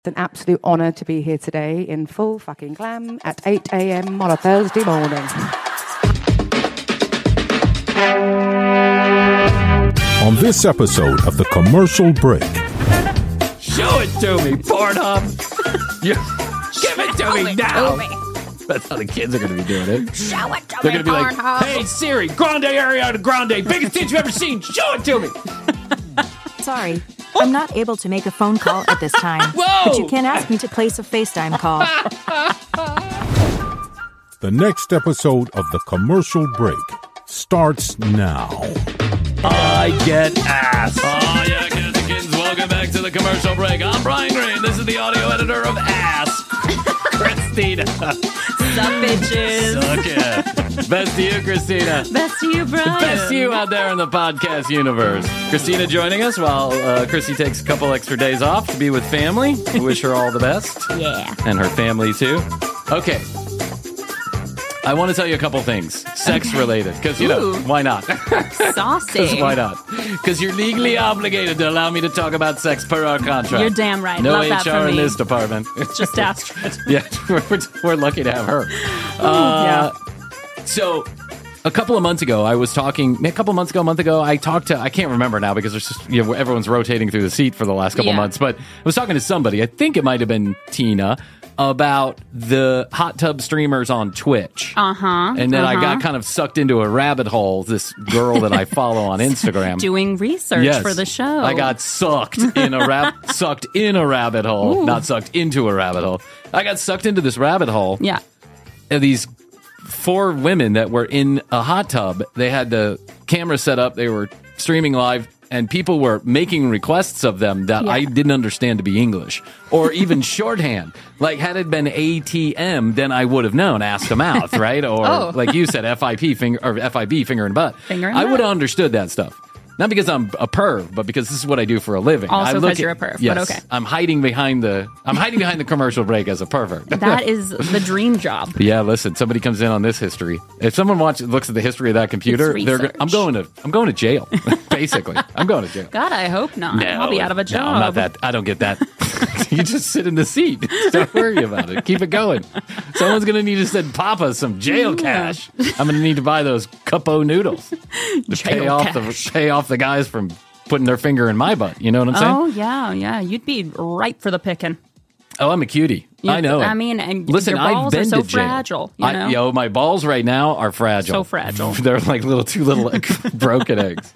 It's an absolute honour to be here today in full fucking glam at 8 a.m. on a Thursday morning. On this episode of The Commercial Break. Show it to me, Pornhub. Give it to me now. That's how the kids are going to be doing it. Show it to They're me, going to be like, Pornhub. hey, Siri, Grande Ariana Grande, biggest tits you've ever seen. Show it to me. Sorry, I'm not able to make a phone call at this time. Whoa! But you can ask me to place a FaceTime call. The next episode of The Commercial Break starts now. I get ass. Oh, yeah, kids and kittens. Welcome back to The Commercial Break. I'm Brian Green. This is the audio editor of Ass, Christina. Sup, bitches. Suck it. Best to you, Christina. Best to you, Brian. Best to you out there in the podcast universe. Christina joining us while Chrissy takes a couple extra days off to be with family. We wish her all the best. Yeah. And her family, too. Okay. I want to tell you a couple things, sex-related, because, you know, why not? Saucy. Why not? Because you're legally obligated to allow me to talk about sex per our contract. You're damn right. No Love that HR for in me. this department. Just Astrid. Yeah, we're lucky to have her. Yeah. So, a couple of months ago, I talked to, I can't remember now because there's just, you know, everyone's rotating through the seat for the last couple months, but I was talking to somebody, I think it might have been Tina, about the hot tub streamers on Twitch. And then I got kind of sucked into a rabbit hole, this girl that I follow on Instagram. Doing research for the show. I got sucked in a rabbit hole, not sucked into a rabbit hole. I got sucked into this rabbit hole. Yeah. And these 4 women that were in a hot tub, they had the camera set up, they were streaming live, and people were making requests of them that I didn't understand to be English or even shorthand. Like, had it been ATM, then I would have known, ass to mouth, right? Or like you said, FIB, finger and butt. I would have understood that stuff. Not because I'm a perv, but because this is what I do for a living. Also because you're a perv, yes, but okay. I'm hiding behind the commercial break as a pervert. That is the dream job. Yeah, listen, somebody comes in on this history. If someone looks at the history of that computer, I'm going to jail. Basically, I'm going to jail. God, I hope not. No, I'll be out of a job. No, I'm not that. I don't get that. You just sit in the seat. Don't worry about it. Keep it going. Someone's going to need to send Papa some jail cash. I'm going to need to buy those Cupo noodles to pay off the guys from putting their finger in my butt. You know what I'm saying? Oh, yeah. You'd be ripe for the picking. Oh, I'm a cutie. I know. I mean, and listen, your balls I've been are so to jail. fragile. You know? My balls right now are fragile. So fragile. They're like two little broken eggs.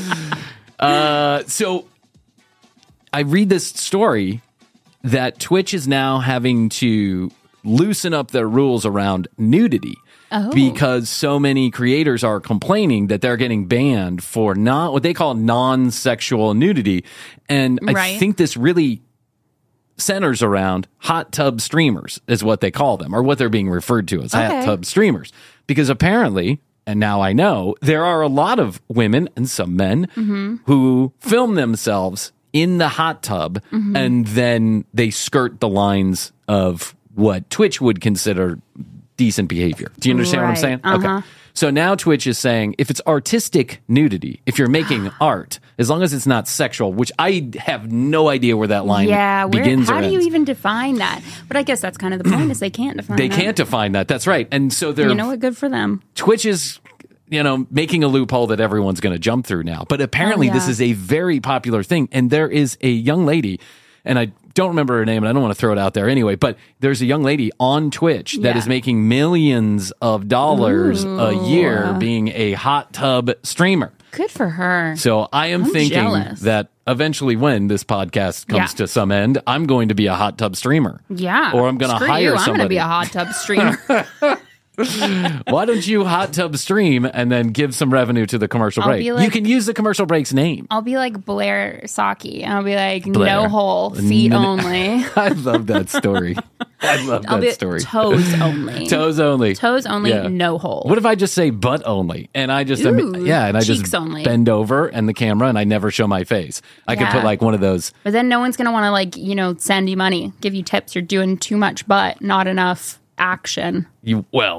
So I read this story that Twitch is now having to loosen up their rules around nudity. Because so many creators are complaining that they're getting banned for what they call non-sexual nudity. And I think this really centers around hot tub streamers is what they call them, or what they're being referred to as hot tub streamers. Because apparently, and now I know, there are a lot of women and some men who film themselves in the hot tub and then they skirt the lines of what Twitch would consider decent behavior. Do you understand what I'm saying? Okay. So now Twitch is saying if it's artistic nudity, if you're making art, as long as it's not sexual, which I have no idea where that line begins or ends. How do you even define that? But I guess that's kind of the point is they can't define that. They can't define that. That's right. And so they're... You know what? Good for them. Twitch is... making a loophole that everyone's going to jump through now. But apparently this is a very popular thing. And there is a young lady, and I don't remember her name, and I don't want to throw it out there anyway, but there's a young lady on Twitch that is making millions of dollars a year being a hot tub streamer. Good for her. So I'm thinking jealous. that eventually when this podcast comes to some end, I'm going to be a hot tub streamer. Yeah. Or I'm going to hire somebody. I'm going to be a hot tub streamer. Why don't you hot tub stream and then give some revenue to the commercial break? You can use the commercial break's name. I'll be like Blair Saki. I'll be like, no hole, feet only. I love that story. I'll be story. Toes only. Toes only. Toes only, no hole. What if I just say butt only? And I just, cheeks only. Bend over and the camera and I never show my face. I could put like one of those. But then no one's going to want to send you money, give you tips. You're doing too much butt, not enough action.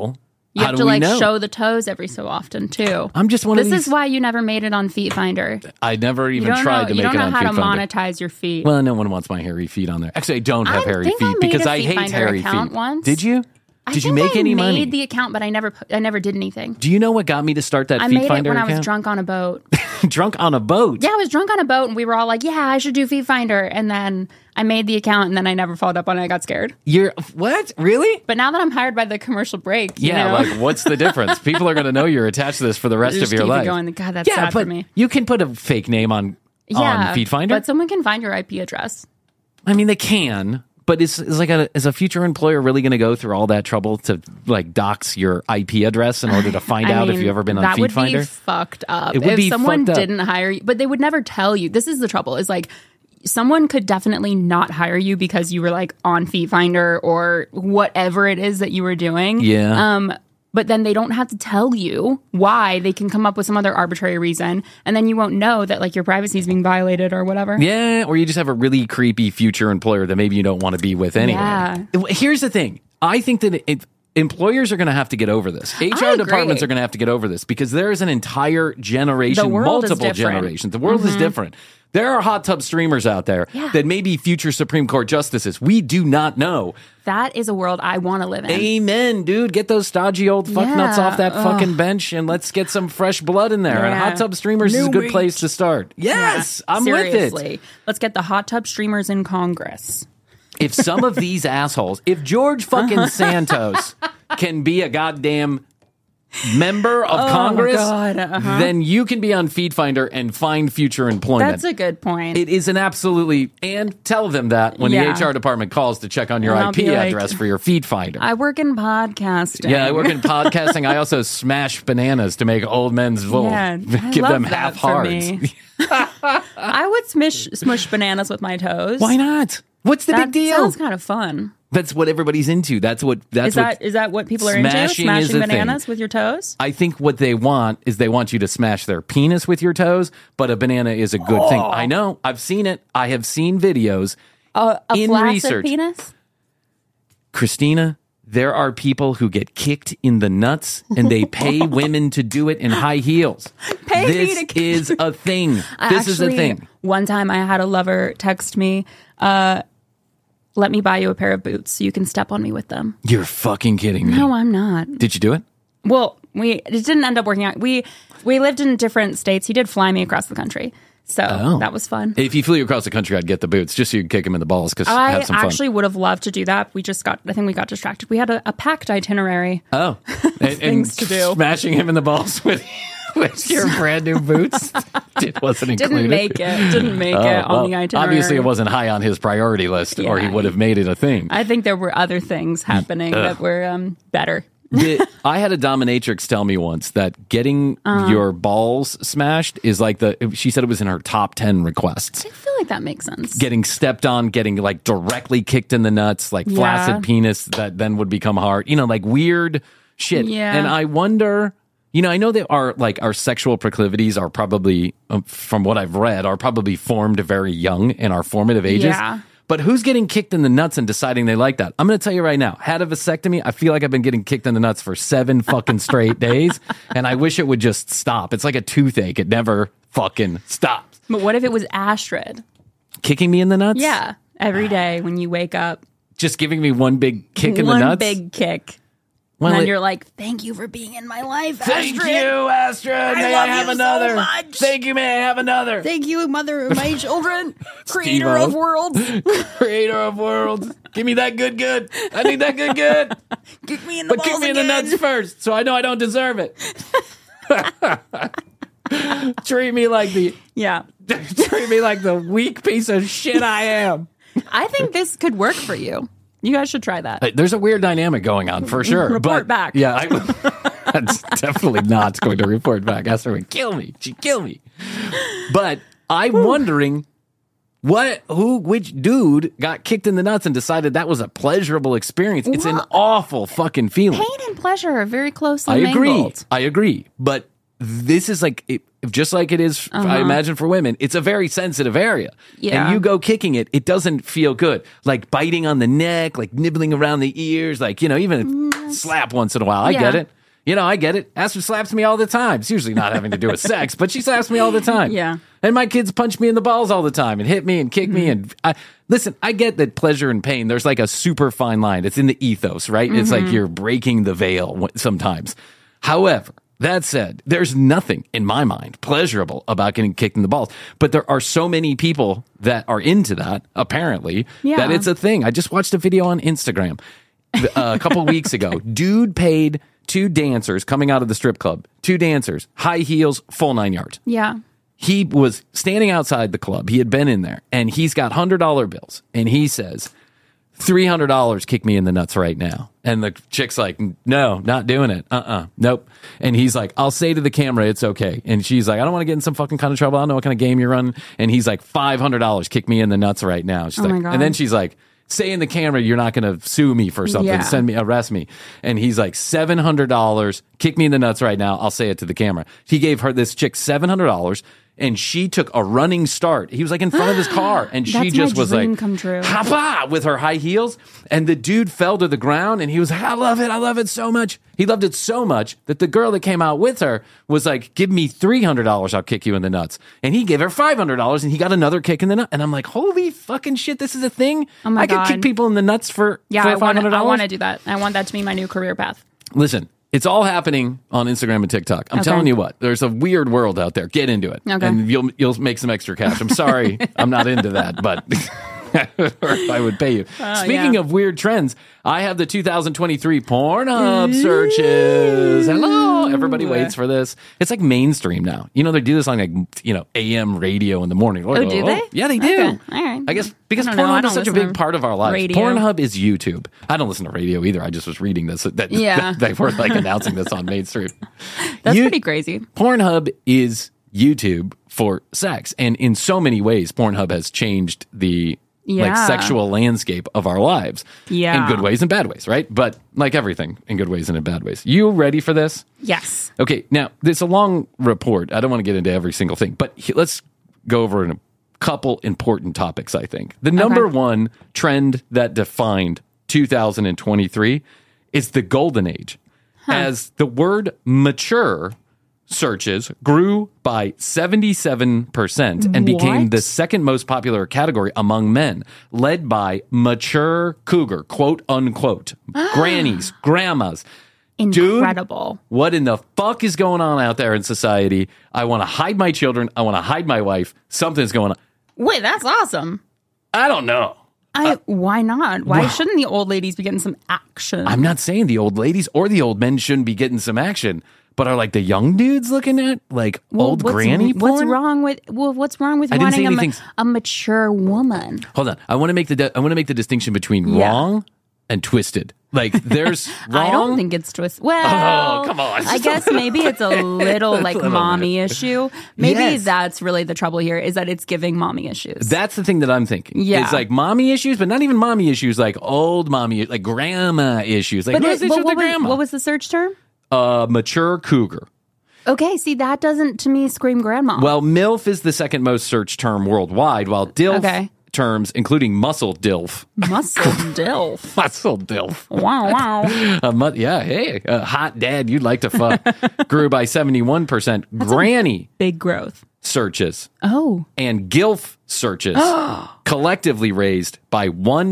You How have do to we like know? show the toes every so often too. I'm just one of This these. is why you never made it on Feet Finder. I never You even don't tried know, to you make don't it know on how to Feet Finder. monetize your feet. Well, no one wants my hairy feet on there. Actually, I don't have hairy think I feet made because a I Feet hate Finder hairy account feet. once. Did you? Did you make any money? I made the account, but I never did anything. Do you know what got me to start that I Feet made it Finder when account? I was drunk on a boat. Drunk on a boat? Yeah, I was drunk on a boat, and we were all like, "Yeah, I should do Feet Finder." And then I made the account, and then I never followed up on it. I got scared. You're what? Really? But now that I'm hired by the commercial break, you know, like what's the difference? People are going to know you're attached to this for the rest just of your keep it life. going. God, that's sad but for me. you can put a fake name on Feet Finder. but someone can find your IP address. I mean, they can. But is a future employer really going to go through all that trouble to like dox your IP address in order to find out if you've ever been on Feet Finder? That would be fucked up. It would be if someone fucked up. didn't hire you, but they would never tell you. This is the trouble. Is like someone could definitely not hire you because you were like on Feet Finder or whatever it is that you were doing. Yeah. But then they don't have to tell you why. They can come up with some other arbitrary reason, and then you won't know that like your privacy is being violated or whatever. Yeah, or you just have a really creepy future employer that maybe you don't want to be with anyway. Yeah. Here's the thing. I think that employers are going to have to get over this. HR departments are going to have to get over this because there is an entire generation, The world is multiple different. generations. The world is different. There are hot tub streamers out there that may be future Supreme Court justices. We do not know. That is a world I want to live in. Amen, dude. Get those stodgy old fucknuts off that fucking bench and let's get some fresh blood in there. And Yeah. hot tub streamers is a good place to start. Yes, I'm Seriously. with it. Let's get the hot tub streamers in Congress. If some of these assholes, if George fucking Santos can be a goddamn member of Congress, God, then you can be on Feet Finder and find future employment. That's a good point. It is an absolutely, and tell them that when the HR department calls to check on your And I'll IP be like, address for your Feet Finder. I work in podcasting. Yeah, I work in podcasting. I also smash bananas to make old men's little, I give love them that half for hards. me. I would smush bananas with my toes. Why not? What's the big deal? Sounds kind of fun. That's what everybody's into. Is that what people are into? Smashing is Smashing a bananas thing. with your toes? I think what they want is they want you to smash their penis with your toes, but a banana is a good thing. I know. I've seen it. I have seen videos A in flaccid research. penis? Christina, there are people who get kicked in the nuts and they pay women to do it in high heels. Pay me this to- is a thing. This is a thing. One time I had a lover text me, let me buy you a pair of boots so you can step on me with them. You're fucking kidding me. No, I'm not. Did you do it? Well, it didn't end up working out. We lived in different states. He did fly me across the country. So that was fun. If you flew across the country, I'd get the boots just so you could kick him in the balls because I have some fun. actually would have loved to do that. I think we got distracted. We had a packed itinerary. Oh, and Things to do. Smashing him in the balls with your brand new boots. It wasn't included. Didn't make it on the itinerary. Obviously, it wasn't high on his priority list, or he Yeah. would have made it a thing. I think there were other things happening that were better. I had a dominatrix tell me once that getting your balls smashed is like she said it was in her top 10 requests. I feel like that makes sense. Getting stepped on, getting like directly kicked in the nuts, like flaccid penis that then would become hard, like weird shit. Yeah. And I wonder, I know that our sexual proclivities are probably, from what I've read, are probably formed very young in our formative ages. Yeah. But who's getting kicked in the nuts and deciding they like that? I'm going to tell you right now, had a vasectomy, I feel like I've been getting kicked in the nuts for 7 fucking straight days. And I wish it would just stop. It's like a toothache. It never fucking stops. But what if it was Astrid? Kicking me in the nuts? Yeah. Every day when you wake up. Just giving me one big kick in the One nuts? big kick. Well, And then you're like, thank you for being in my life, Thank Astrid. you, Astrid. May I love have you so another? much. Thank you. May I have another? Thank you, mother of my children, creator Steve-O. of worlds. Creator of worlds. Give me that good. I need that good. Kick me in the But balls kick me in the again. nuts first, so I know I don't deserve it. Treat me like the weak piece of shit I am. I think this could work for you. You guys should try that. There's a weird dynamic going on for sure. Report back. Yeah, that's definitely not going to report back. Esther would kill me. She'd kill me. But I'm wondering which dude got kicked in the nuts and decided that was a pleasurable experience. It's an awful fucking feeling. Pain and pleasure are very closely I mingled. agree. But this is just like it is, I imagine, for women, it's a very sensitive area. Yeah. And you go kicking it, it doesn't feel good. Like biting on the neck, like nibbling around the ears, like, even a slap once in a while. I get it. You know, I get it. Asper slaps me all the time. It's usually not having to do with sex, but she slaps me all the time. Yeah. And my kids punch me in the balls all the time and hit me and kick me. And listen, I get that pleasure and pain, there's like a super fine line. It's in the ethos, right? It's like you're breaking the veil sometimes. However, that said, there's nothing in my mind pleasurable about getting kicked in the balls. But there are so many people that are into that, apparently, that it's a thing. I just watched a video on Instagram a couple weeks ago. Dude paid 2 dancers coming out of the strip club, 2 dancers, high heels, full 9 yards. Yeah. He was standing outside the club. He had been in there, and he's got $100 bills. And he says, $300, kick me in the nuts right now. And the chick's like, no, not doing it. Nope. And he's like, I'll say to the camera, it's okay. And she's like, I don't want to get in some fucking kind of trouble. I don't know what kind of game you're running. And he's like, $500, kick me in the nuts right now. She's my like, God. and then she's like, say in the camera, you're not going to sue me for something. Yeah. Arrest me. And he's like, $700, kick me in the nuts right now. I'll say it to the camera. He gave this chick $700. And she took a running start. He was like in front of his car, and she That's just my was dream like, come true. "Hapa!" with her high heels. And the dude fell to the ground, and he was like, I love it so much. He loved it so much that the girl that came out with her was like, give me $300, I'll kick you in the nuts. And he gave her $500, and he got another kick in the nuts. And I'm like, holy fucking shit, this is a thing? Oh my I could God. kick people in the nuts for $500? I want to do that. I want that to be my new career path. Listen. It's all happening on Instagram and TikTok. I'm telling you what, there's a weird world out there. Get into it. Okay. And you'll make some extra cash. I'm sorry, I'm not into that, but I would pay you. Speaking of weird trends, I have the 2023 Pornhub searches. Hello. Everybody waits for this. It's like mainstream now. You know, they do this on AM radio in the morning. Oh, do they? Yeah, they do. Okay. All right. I guess because I don't know. I Pornhub don't is such a listen big to part of our lives. radio. Pornhub is YouTube. I don't listen to radio either. I just was reading this. They were like announcing this on mainstream. That's pretty crazy. Pornhub is YouTube for sex. And in so many ways, Pornhub has changed the sexual landscape of our lives. Yeah. In good ways and bad ways, right? But like everything, in good ways and in bad ways. You ready for this? Yes. Okay, now, there's a long report. I don't want to get into every single thing, but let's go over a couple important topics, I think. The number one trend that defined 2023 is the golden age. As the word mature searches grew by 77% and became the second most popular category among men, led by mature cougar, quote unquote, grannies, grandmas. Incredible. Dude, what in the fuck is going on out there in society? I want to hide my children. I want to hide my wife. Something's going on. Wait, that's awesome. I don't know. Why not? Why shouldn't the old ladies be getting some action? I'm not saying the old ladies or the old men shouldn't be getting some action, but are like the young dudes looking at like old granny porn? What's wrong with wanting a mature woman? Hold on. I want to make the distinction between wrong and twisted. Like there's wrong. I don't think it's twisted. Well, come on. I guess maybe it's a little like mommy issue. Maybe Yes. that's really the trouble here, is that it's giving mommy issues. That's the thing that I'm thinking. Yeah. It's like mommy issues, but not even mommy issues, like old mommy, like grandma issues. Like what's the issue with the grandma? What was the search term? Mature cougar. Okay, see, that doesn't to me scream grandma. Well, MILF is the second most searched term worldwide, while DILF terms, including muscle DILF. Muscle DILF. Muscle DILF. Wow. Hot dad you'd like to fuck grew by 71%. Granny Big growth. searches Oh. and GILF searches collectively raised by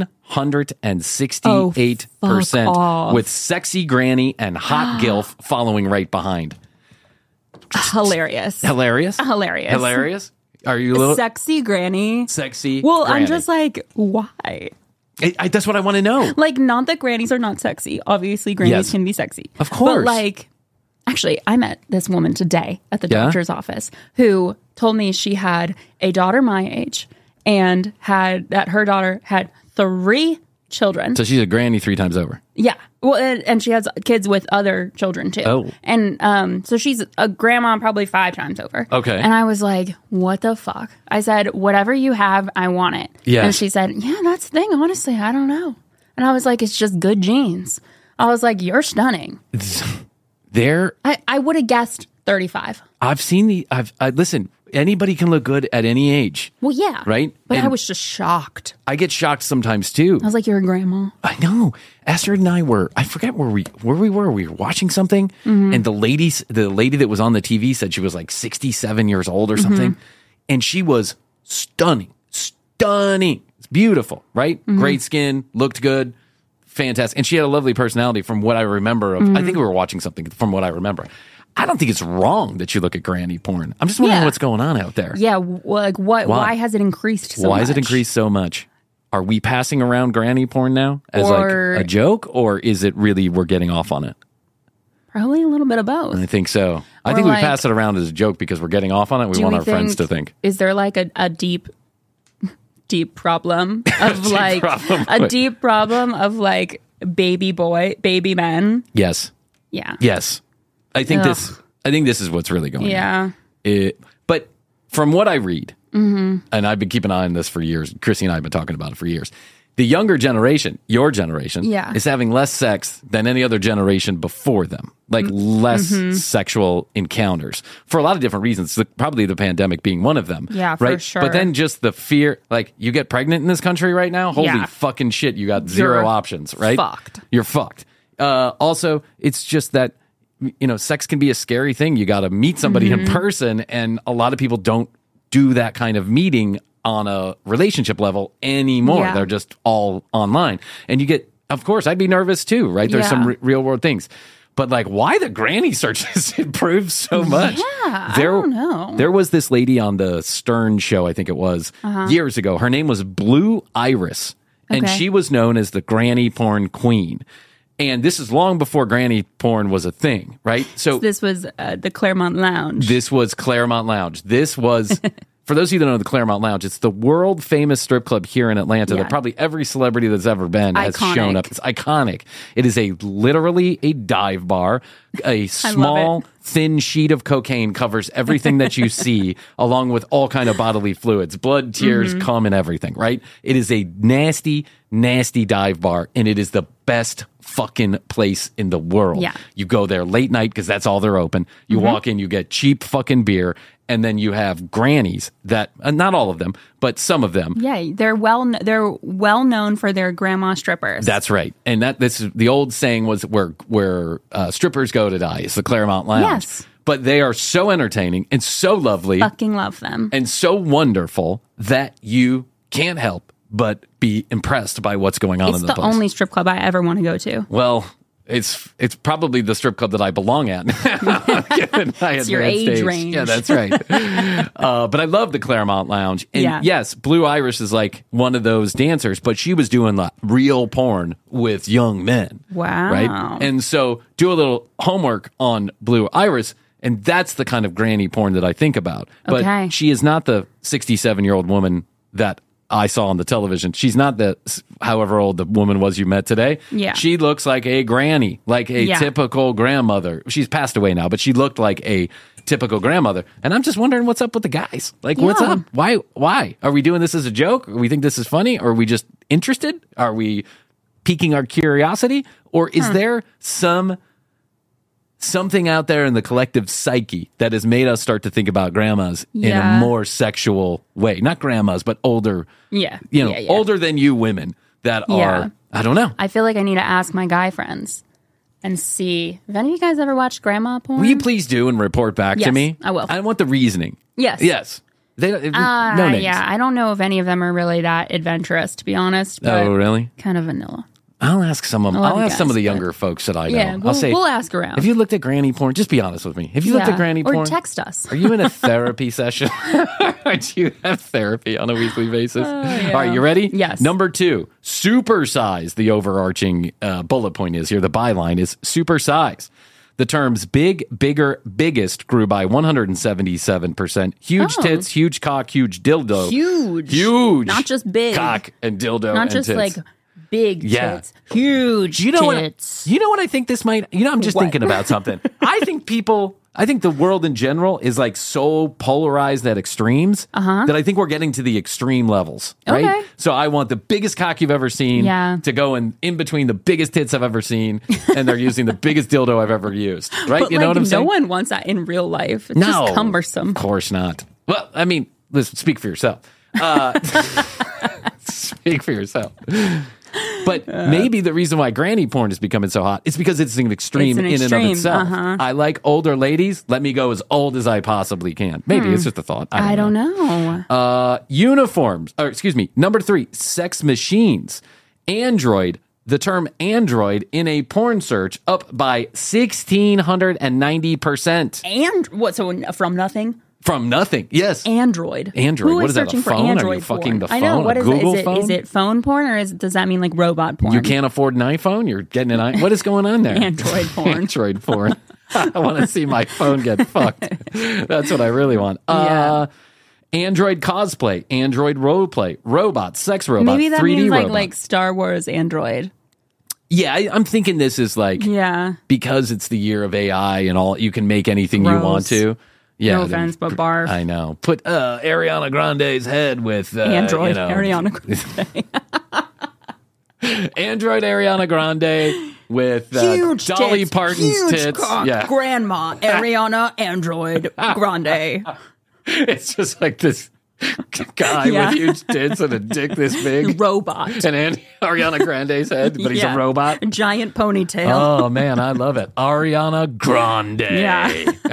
168%, with sexy granny and hot GILF following right behind. Hilarious. Hilarious? Hilarious. Hilarious? Are you a little Sexy granny? sexy? Well, granny? I'm just like, why? That's what I want to know. Like, not that grannies are not sexy. Obviously, grannies Yes. can be sexy. Of course. But, like, actually, I met this woman today at the doctor's office who told me she had a daughter my age and that her daughter had 3 children. So she's a granny 3 times over. Yeah. Well, and she has kids with other children too. Oh. And so she's a grandma probably 5 times over. Okay. And I was like, what the fuck? I said, whatever you have, I want it. Yes. And she said, yeah, that's the thing. Honestly, I don't know. And I was like, it's just good genes. I was like, you're stunning. There, I would have guessed 35. I've seen listen, Anybody can look good at any age. Well, yeah. Right? But And I was just shocked. I get shocked sometimes too. I was like, you're a grandma. I know. Astrid and I I forget where we were. We were watching something, and the lady that was on the TV said she was like 67 years old or something, and she was stunning. It's beautiful, right? Great skin, looked good, fantastic, and she had a lovely personality from what I remember of. I think we were watching something from what I remember. I don't think it's wrong that you look at granny porn. I'm just wondering what's going on out there. Yeah, like what? Why has it increased so much? Why has it increased so much? Are we passing around granny porn now as like a joke, or is it really we're getting off on it? Probably a little bit of both. I think so. I think we pass it around as a joke because we're getting off on it. We want our friends to think. Is there like a deep problem of deep problem of like baby men? Yes. Yeah. Yes. I think this is what's really going on. Yeah. But from what I read, and I've been keeping an eye on this for years, Chrissy and I have been talking about it for years, the younger generation, your generation, is having less sex than any other generation before them. Like less sexual encounters for a lot of different reasons. Probably the pandemic being one of them. Yeah, right? for sure. But then just the fear, like you get pregnant in this country right now. Holy fucking shit. You got zero options, right? Fucked. You're fucked. Also, it's just that, sex can be a scary thing. You got to meet somebody in person, and a lot of people don't do that kind of meeting on a relationship level anymore. Yeah. They're just all online. And you get, of course, I'd be nervous too, right? There's some real world things. But like, why the granny searches improved so much? Yeah, I don't know. There was this lady on the Stern show, I think it was, years ago. Her name was Blue Iris, and she was known as the granny porn queen. And this is long before granny porn was a thing, right? So this was the Claremont Lounge. This was Claremont Lounge. This was, for those of you that know the Claremont Lounge, it's the world famous strip club here in Atlanta that probably every celebrity that's ever been has shown up. It's iconic. It is literally a dive bar. A small, thin sheet of cocaine covers everything that you see, along with all kind of bodily fluids, blood, tears, cum, and everything, right? It is a nasty, nasty dive bar, and it is the best fucking place in the world. Yeah. You go there late night because that's all they're open. You walk in, you get cheap fucking beer, and then you have grannies that, not all of them, but some of them. Yeah, they're well known for their grandma strippers. That's right. And this is the old saying was where strippers go to die. It's the Claremont Lounge. Yes. But they are so entertaining and so lovely. Fucking love them. And so wonderful that you can't help but be impressed by what's going on in the place. It's the only strip club I ever want to go to. Well, it's probably the strip club that I belong at. It's your age range. Yeah, that's right. But I love the Claremont Lounge. And yes, Blue Iris is like one of those dancers, but she was doing like real porn with young men. Wow. Right? And so do a little homework on Blue Iris, and that's the kind of granny porn that I think about. But she is not the 67-year-old woman that I saw on the television. She's not the however old the woman was you met today. Yeah. She looks like a granny, like a typical grandmother. She's passed away now, but she looked like a typical grandmother. And I'm just wondering what's up with the guys. Like, what's up? Why? Are we doing this as a joke? Or we think this is funny? Or are we just interested? Are we piquing our curiosity? Or is there something out there in the collective psyche that has made us start to think about grandmas in a more sexual way? Not grandmas, but older, older than you women that are, I don't know. I feel like I need to ask my guy friends and see if any of you guys ever watched grandma porn. Will you please do and report back to me? I will. I want the reasoning. Yes. No names. Yeah, I don't know if any of them are really that adventurous, to be honest. But oh, really? Kind of vanilla. I'll ask some of them. I'll ask some of the younger folks that I know. Yeah, I'll say, we'll ask around. Have you looked at granny porn? Just be honest with me. Have you looked at granny porn? Or text us. Are you in a therapy session? Do you have therapy on a weekly basis? All right, you ready? Yes. Number 2, supersize. The overarching bullet point is here. The byline is supersize. The terms big, bigger, biggest grew by 177%. Huge tits, huge cock, huge dildo. Huge. Not just big. Cock and dildo Not and just tits. like big tits. Huge tits. You know what I think this might... I'm just thinking about something. I think the world in general is like so polarized at extremes that I think we're getting to the extreme levels, right? Okay. So I want the biggest cock you've ever seen to go in between the biggest tits I've ever seen, and they're using the biggest dildo I've ever used, right? But you know what I'm saying? No one wants that in real life. It's just cumbersome. Of course not. Well, I mean, listen, speak for yourself. Speak for yourself. But maybe the reason why granny porn is becoming so hot is because it's an extreme in and of itself. I like older ladies. Let me go as old as I possibly can. Maybe it's just a thought. I don't know. Uniforms. Or excuse me. Number 3, sex machines. Android. The term android in a porn search up by 1,690%. And what? So from nothing? From nothing, yes. Android. Android. Who what is is that, searching a phone? for Android Are you fucking porn? the phone? I know. What a is Google it? phone? Is it phone porn or does that mean like robot porn? You can't afford an iPhone? You're getting an iPhone? What is going on there? Android porn. Android porn. I want to see my phone get fucked. That's what I really want. Android cosplay, Android roleplay, robots, sex robots, Maybe that 3D means robots. like Star Wars Android. Yeah, I'm thinking this is like, because it's the year of AI and all, you can make anything you want to. Yeah, no offense, but barf. I know. Put Ariana Grande's head with Android Ariana Grande. Android Ariana Grande with huge Dolly tits, Parton's huge tits. Cock, Grandma Ariana Android Grande. It's just like this guy with huge tits and a dick this big. Robot. And Ariana Grande's head, but he's a robot. A giant ponytail. Oh, man, I love it. Ariana Grande. Yeah.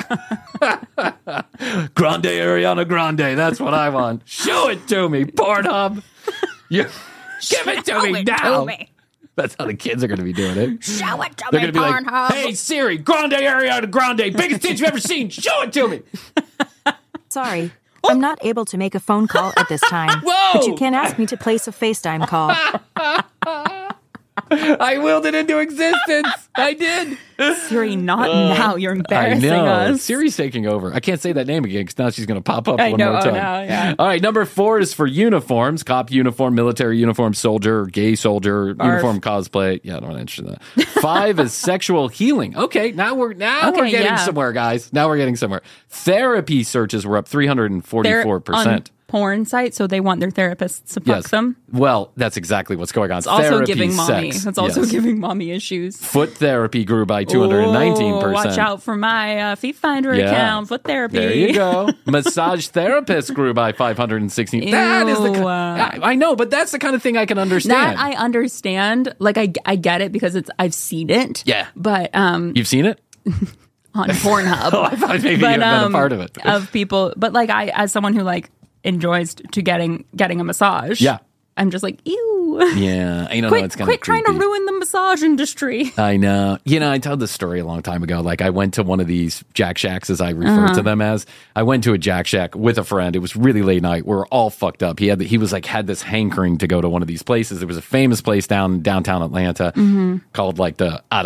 Grande Ariana Grande. That's what I want. Show it to me, Pornhub. Give it to me now. That's how the kids are going to be doing it. Show it to They're me, going to be Pornhub. like, hey, Siri, Grande Ariana Grande, biggest tits you've ever seen. Show it to me. Sorry, I'm not able to make a phone call at this time. Whoa! But you can ask me to place a FaceTime call. I willed it into existence. I did. Siri, not now. You're embarrassing I know. us. Siri's taking over. I can't say that name again because now she's going to pop up I one know, more time. yeah. All right, number 4 is for uniforms. Cop uniform, military uniform, soldier, gay soldier, uniform cosplay. Yeah, I don't want to answer that. 5 is sexual healing. Okay, now we're getting somewhere, guys. Now we're getting somewhere. Therapy searches were up 344%. Porn site, so they want their therapists to fuck them. Well, that's exactly what's going on. It's also Therapy, giving mommy. sex. It's also giving mommy issues. Foot therapy grew by 219%. Watch out for my Feet Finder account. Foot therapy. There you go. Massage therapists grew by 516. That is the I know, but that's the kind of thing I can understand. That I understand. Like I get it because I've seen it. Yeah. But you've seen it? On Pornhub. Oh, I thought maybe you've been a part of it. Of people, but like I, as someone who like enjoys to getting a massage. Yeah. I'm just like, ew. Yeah, I don't know. It's kind of quit trying to ruin the massage industry. I know. I told this story a long time ago. Like, I went to one of these Jack Shacks, as I refer to them as. I went to a Jack Shack with a friend. It was really late night. We were all fucked up. He had this hankering to go to one of these places. It was a famous place downtown Atlanta called like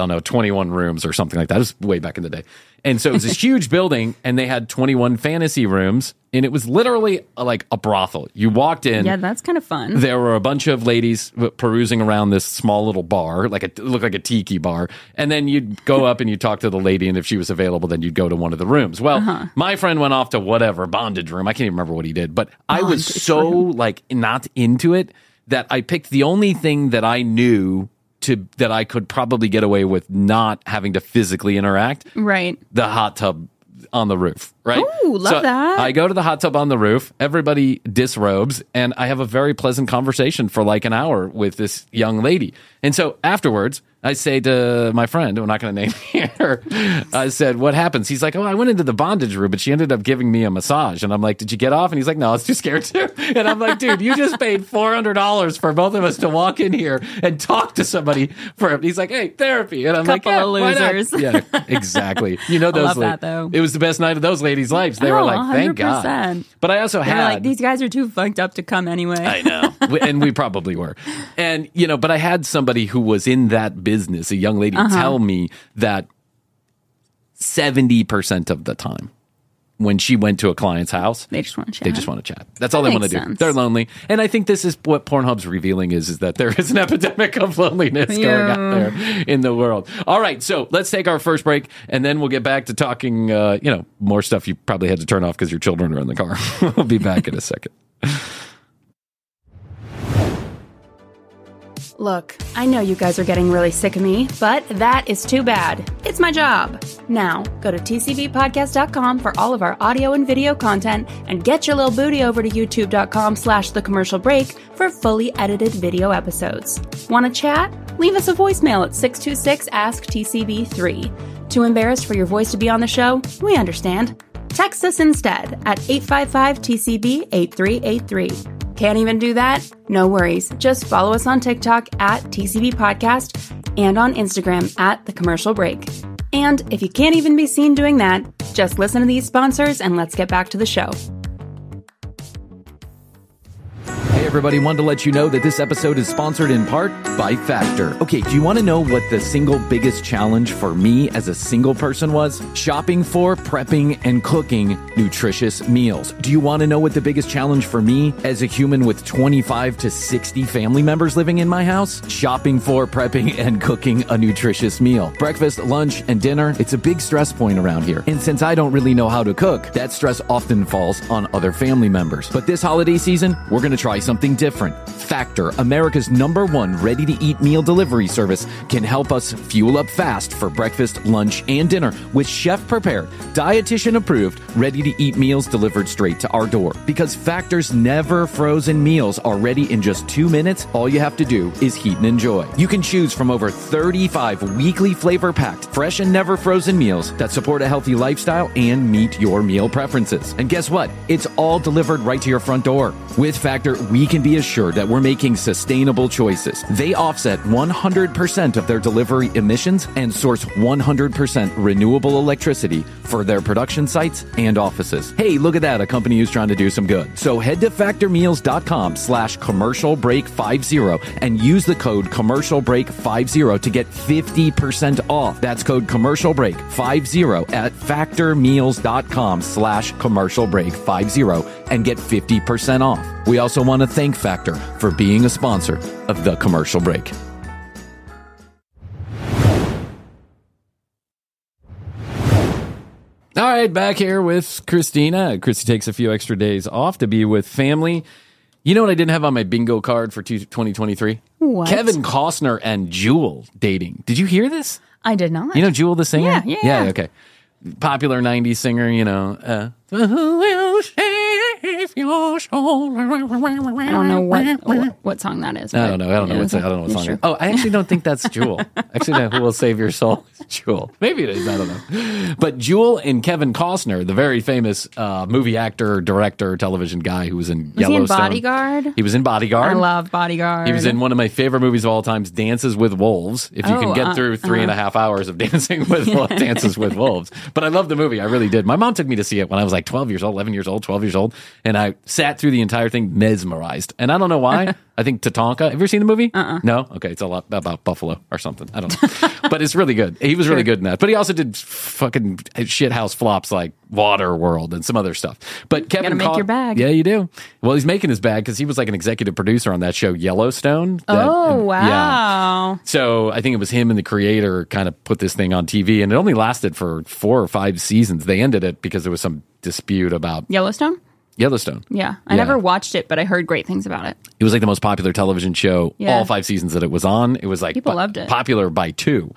21 Rooms or something like that. It was way back in the day. And so it was this huge building, and they had 21 fantasy rooms, and it was literally like a brothel. You walked in. Yeah, that's kind of fun. There were a bunch of ladies perusing around this small little bar, it looked like a tiki bar. And then you'd go up and you'd talk to the lady, and if she was available, then you'd go to one of the rooms. Well, my friend went off to whatever, bondage room. I can't even remember what he did. But I was so not into it that I picked the only thing that I knew that I could probably get away with not having to physically interact. Right. The hot tub on the roof, right? Ooh, love that. I go to the hot tub on the roof. Everybody disrobes, and I have a very pleasant conversation for like an hour with this young lady. And so afterwards, I say to my friend, I'm not going to name her, I said, what happens? He's like, I went into the bondage room, but she ended up giving me a massage. And I'm like, did you get off? And he's like, no, I was too scared to. And I'm like, dude, you just paid $400 for both of us to walk in here and talk to somebody. He's like, hey, therapy. And I'm Couple like, of losers. Yeah, exactly. Those love that, though. It was the best night of those ladies' lives. They were like, thank 100%. God. But I also had like, these guys are too fucked up to come anyway. I know. And we probably were. And, but I had somebody who was in that business, a young lady, tell me that 70% of the time when she went to a client's house, they just want to chat. That's all they want to do. They're lonely. And I think this is what Pornhub's revealing is that there is an epidemic of loneliness going on there in the world. All right, so let's take our first break, and then we'll get back to talking, more stuff you probably had to turn off because your children are in the car. We'll be back in a second. Look, I know you guys are getting really sick of me, but that is too bad. It's my job. Now, go to tcbpodcast.com for all of our audio and video content and get your little booty over to youtube.com/thecommercialbreak for fully edited video episodes. Want to chat? Leave us a voicemail at 626-ASK-TCB3. Too embarrassed for your voice to be on the show? We understand. Text us instead at 855-TCB-8383. Can't even do that? No worries. Just follow us on TikTok at TCB Podcast and on Instagram at The Commercial Break. And if you can't even be seen doing that, just listen to these sponsors and let's get back to the show. Hey everybody, wanted to let you know that this episode is sponsored in part by Factor. Okay, do you want to know what the single biggest challenge for me as a single person was? Shopping for, prepping, and cooking nutritious meals. Do you want to know what the biggest challenge for me as a human with 25 to 60 family members living in my house? Shopping for, prepping, and cooking a nutritious meal. Breakfast, lunch, and dinner, it's a big stress point around here. And since I don't really know how to cook, that stress often falls on other family members. But this holiday season, we're going to try something different. Factor, America's #1 ready-to-eat meal delivery service, can help us fuel up fast for breakfast, lunch, and dinner with chef-prepared, dietitian-approved, ready-to-eat meals delivered straight to our door. Because Factor's never-frozen meals are ready in just 2 minutes, all you have to do is heat and enjoy. You can choose from over 35 weekly flavor-packed, fresh and never-frozen meals that support a healthy lifestyle and meet your meal preferences. And guess what? It's all delivered right to your front door. With Factor, we can be assured that we're making sustainable choices. They offset 100% of their delivery emissions and source 100% renewable electricity for their production sites and offices. Hey, look at that, a company who's trying to do some good. So head to factormeals.com/commercialbreak50 and use the code commercialbreak50 to get 50% off. That's code commercialbreak50 at factormeals.com/commercialbreak50 and get 50% off. We also want to thank Factor for being a sponsor of The Commercial Break. All right, back here with Christina. Christy takes a few extra days off to be with family. You know what I didn't have on my bingo card for 2023? What? Kevin Costner and Jewel dating. Did you hear this? I did not. You know Jewel the singer? Yeah. Okay. Popular 90s singer, you know. Who will save your soul? I don't know what song that is. I don't know what song. Sure. Oh, I actually don't think that's Jewel. Actually, no, Who Will Save Your Soul is Jewel. Maybe it is. I don't know. But Jewel and Kevin Costner, the very famous movie actor, director, television guy who was in Yellowstone. Was he in Bodyguard? He was in Bodyguard. I love Bodyguard. He was in one of my favorite movies of all time, Dances with Wolves. If you can get through 3.5 hours of Dances with Wolves. But I love the movie. I really did. My mom took me to see it when I was like 12 years old, 11 years old, 12 years old. And I sat through the entire thing mesmerized. And I don't know why. I think Tatanka. Have you ever seen the movie? No? Okay, it's a lot about buffalo or something. I don't know. But it's really good. He was really good in that. But he also did fucking shithouse flops like Waterworld and some other stuff. But Kevin, you gotta make your bag. Yeah, you do. Well, he's making his bag because he was like an executive producer on that show Yellowstone. Wow. Yeah. So I think it was him and the creator kind of put this thing on TV, and it only lasted for 4 or 5 seasons. They ended it because there was some dispute about Yellowstone. Yeah. I never watched it, but I heard great things about it. It was like the most popular television show, all 5 seasons that it was on. It was like people loved it. Popular by 2.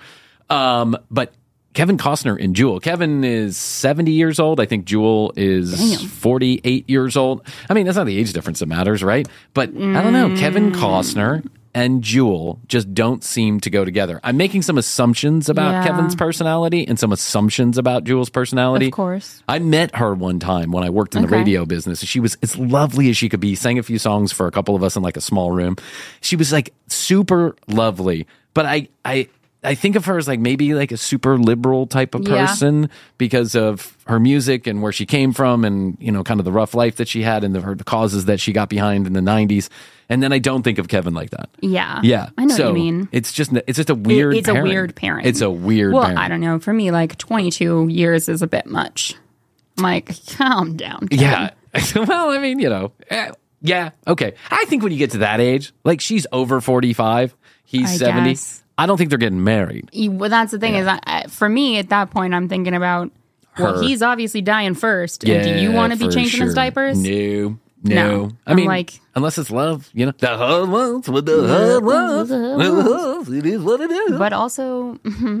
But Kevin Costner and Jewel. Kevin is 70 years old. I think Jewel is 48 years old. I mean, that's not the age difference that matters, right? But I don't know. Kevin Costner and Jewel just don't seem to go together. I'm making some assumptions about Kevin's personality and some assumptions about Jewel's personality. Of course. I met her one time when I worked in the radio business. She was as lovely as she could be, sang a few songs for a couple of us in like a small room. She was like super lovely. But I think of her as like maybe like a super liberal type of person because of her music and where she came from and, you know, kind of the rough life that she had and the causes that she got behind in the 90s. And then I don't think of Kevin like that. Yeah. I know what you mean. It's just a weird It's pairing. a weird pairing. It's a weird pairing. Well, I don't know. For me, like 22 years is a bit much. I'm like, calm down, Kevin. Yeah. Well, I mean, you know, yeah. Okay. I think when you get to that age, like she's over 45, he's 70. Guess. I don't think they're getting married. Well, that's the thing is, for me at that point, I'm thinking about, well, he's obviously dying first. And do you want to be changing his diapers? No. No. I I'm mean, like, unless it's love, you know. The whole world's with the whole world. It is what it is. but also,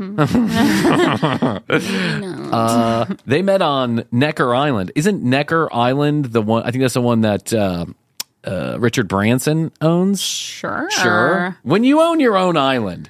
They met on Necker Island. Isn't Necker Island the one? I think that's the one that Richard Branson owns. sure. When you own your own island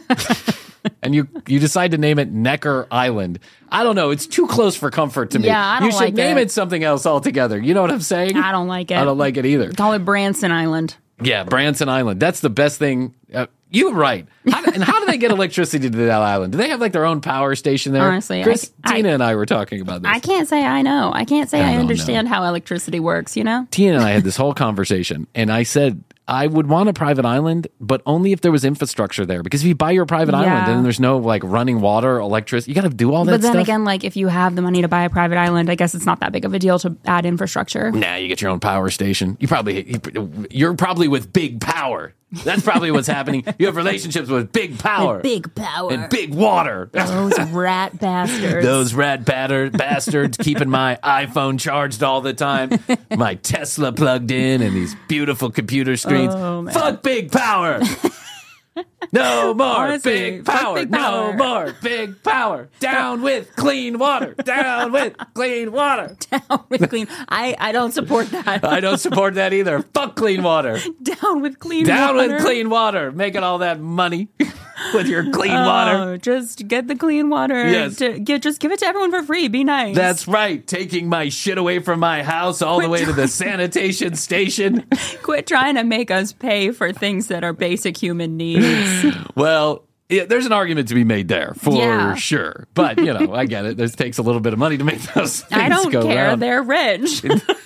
and you decide to name it Necker Island, I don't know. It's too close for comfort to me. Yeah, I don't You should like name it. it something else altogether. You know what I'm saying? I don't like it. I don't like it either. Call it Branson Island. Yeah, Branson Island. That's the best thing. You're right. How do they get electricity to that island? Do they have like their own power station there? Honestly, Christina and I were talking about this. I can't say I know. I can't say I don't understand how electricity works, you know? Tina and I had this whole conversation, and I said I would want a private island, but only if there was infrastructure there. Because if you buy your private island and there's no like running water, electricity, you got to do all that But then stuff. again, like if you have the money to buy a private island, I guess it's not that big of a deal to add infrastructure. Nah, you get your own power station. You're probably with big power. That's probably what's happening. You have relationships with big power. Big power. And big water. Those rat bastards. Those rat bastards keeping my iPhone charged all the time, my Tesla plugged in, and these beautiful computer screens. Oh, man. Fuck big power. No more Honestly, big fuck power. big No power. more big power. Down with clean water. Down with clean water. Down with clean. I don't support that. I don't support that either. Fuck clean water. Down with clean Down water. with clean water. Making all that money with your clean water. Oh, just get the clean water. Yes. Just give it to everyone for free. Be nice. That's right. Taking my shit away from my house all the way to the sanitation station. Quit trying to make us pay for things that are basic human needs. Well, yeah, there's an argument to be made there for Yeah. sure. But, you know, I get it. This takes a little bit of money to make those things I don't go care. around. They're rich.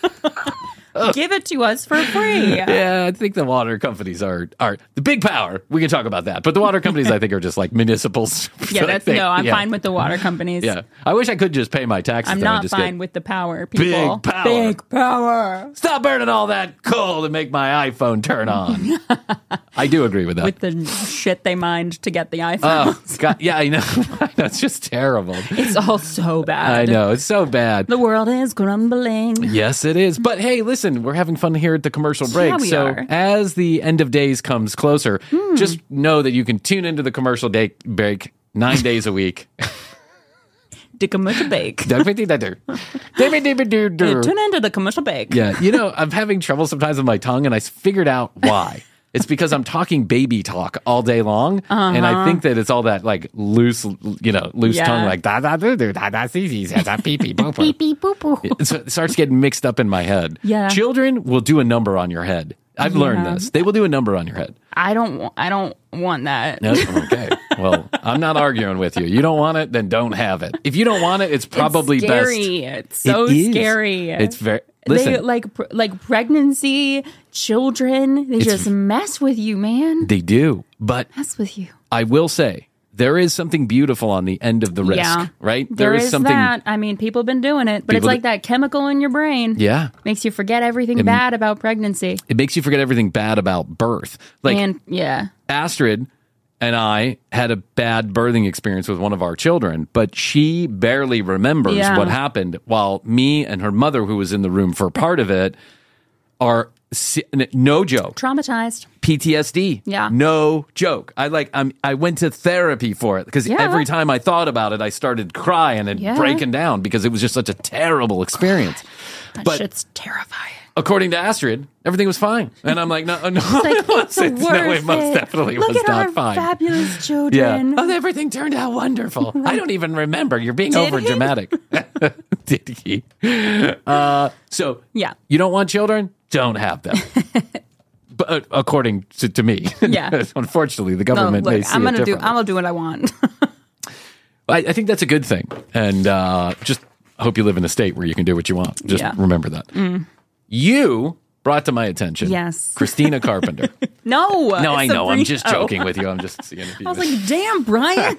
Give it to us for free. Yeah, I think the water companies are the big power. We can talk about that. But the water companies, I think, are just like municipals. Yeah, I'm fine with the water companies. Yeah. I wish I could just pay my taxes. I'm there and not just fine get with the power, people. big power. Big power. Stop burning all that coal to make my iPhone turn on. I do agree with that. With the shit they mined to get the iPhone. Oh, God. Yeah, I know. I know. It's just terrible. It's all so bad. I know. It's so bad. The world is crumbling. Yes, it is. But hey, listen, we're having fun here at the commercial break. Yeah, we so are. as the end of days comes closer, just know that you can tune into the commercial break 9 days a week. Commercial bake. Tune Tune into the commercial bake. Yeah, you know, I'm having trouble sometimes with my tongue, and I figured out why. It's because I'm talking baby talk all day long, and I think that it's all that like loose tongue, like da da do do da da see see da pee pee boo boo. Beep, boop, boop. So it starts getting mixed up in my head. Yeah. Children will do a number on your head. I've learned this. They will do a number on your head. I don't want that. No? Okay. Well, I'm not arguing with you. You don't want it, then don't have it. If you don't want it, it's probably It's scary. best. It's so It is. scary. It's very. Listen, They like pregnancy, children. They just mess with you, man. they do. But Mess with you. I will say, there is something beautiful on the end of the risk, Yeah. right? There is something. that. I mean, people have been doing it, but it's People like that chemical in your brain. Yeah. Makes you forget everything bad about pregnancy. It makes you forget everything bad about birth. Like And yeah. Astrid and I had a bad birthing experience with one of our children, but she barely remembers Yeah. what happened, while me and her mother, who was in the room for part of it, are no joke. Traumatized. PTSD. Yeah. No joke. I went to therapy for it because Yeah. every time I thought about it, I started crying and Yeah. breaking down because it was just such a terrible experience. That But shit's terrifying. according to Astrid, everything was fine. And I'm like, no, Like, it it's wasn't. No, it worth most it. definitely Look was at not our fine. fabulous Yeah. children. Oh, everything turned out wonderful. I don't even remember. You're being Did over he? dramatic. Did he? So Yeah. you don't want children? Don't have them. But according to me, Yeah. unfortunately, the No, government may look, see I'm it gonna do differently. what I want. I think that's a good thing, and just hope you live in a state where you can do what you want. Just Yeah. remember that. You brought to my attention, Yes. Christina Carpenter. No. No, I know. I'm Sabrina- just Oh. joking with you. I'm just seeing if you I was like, damn, Brian.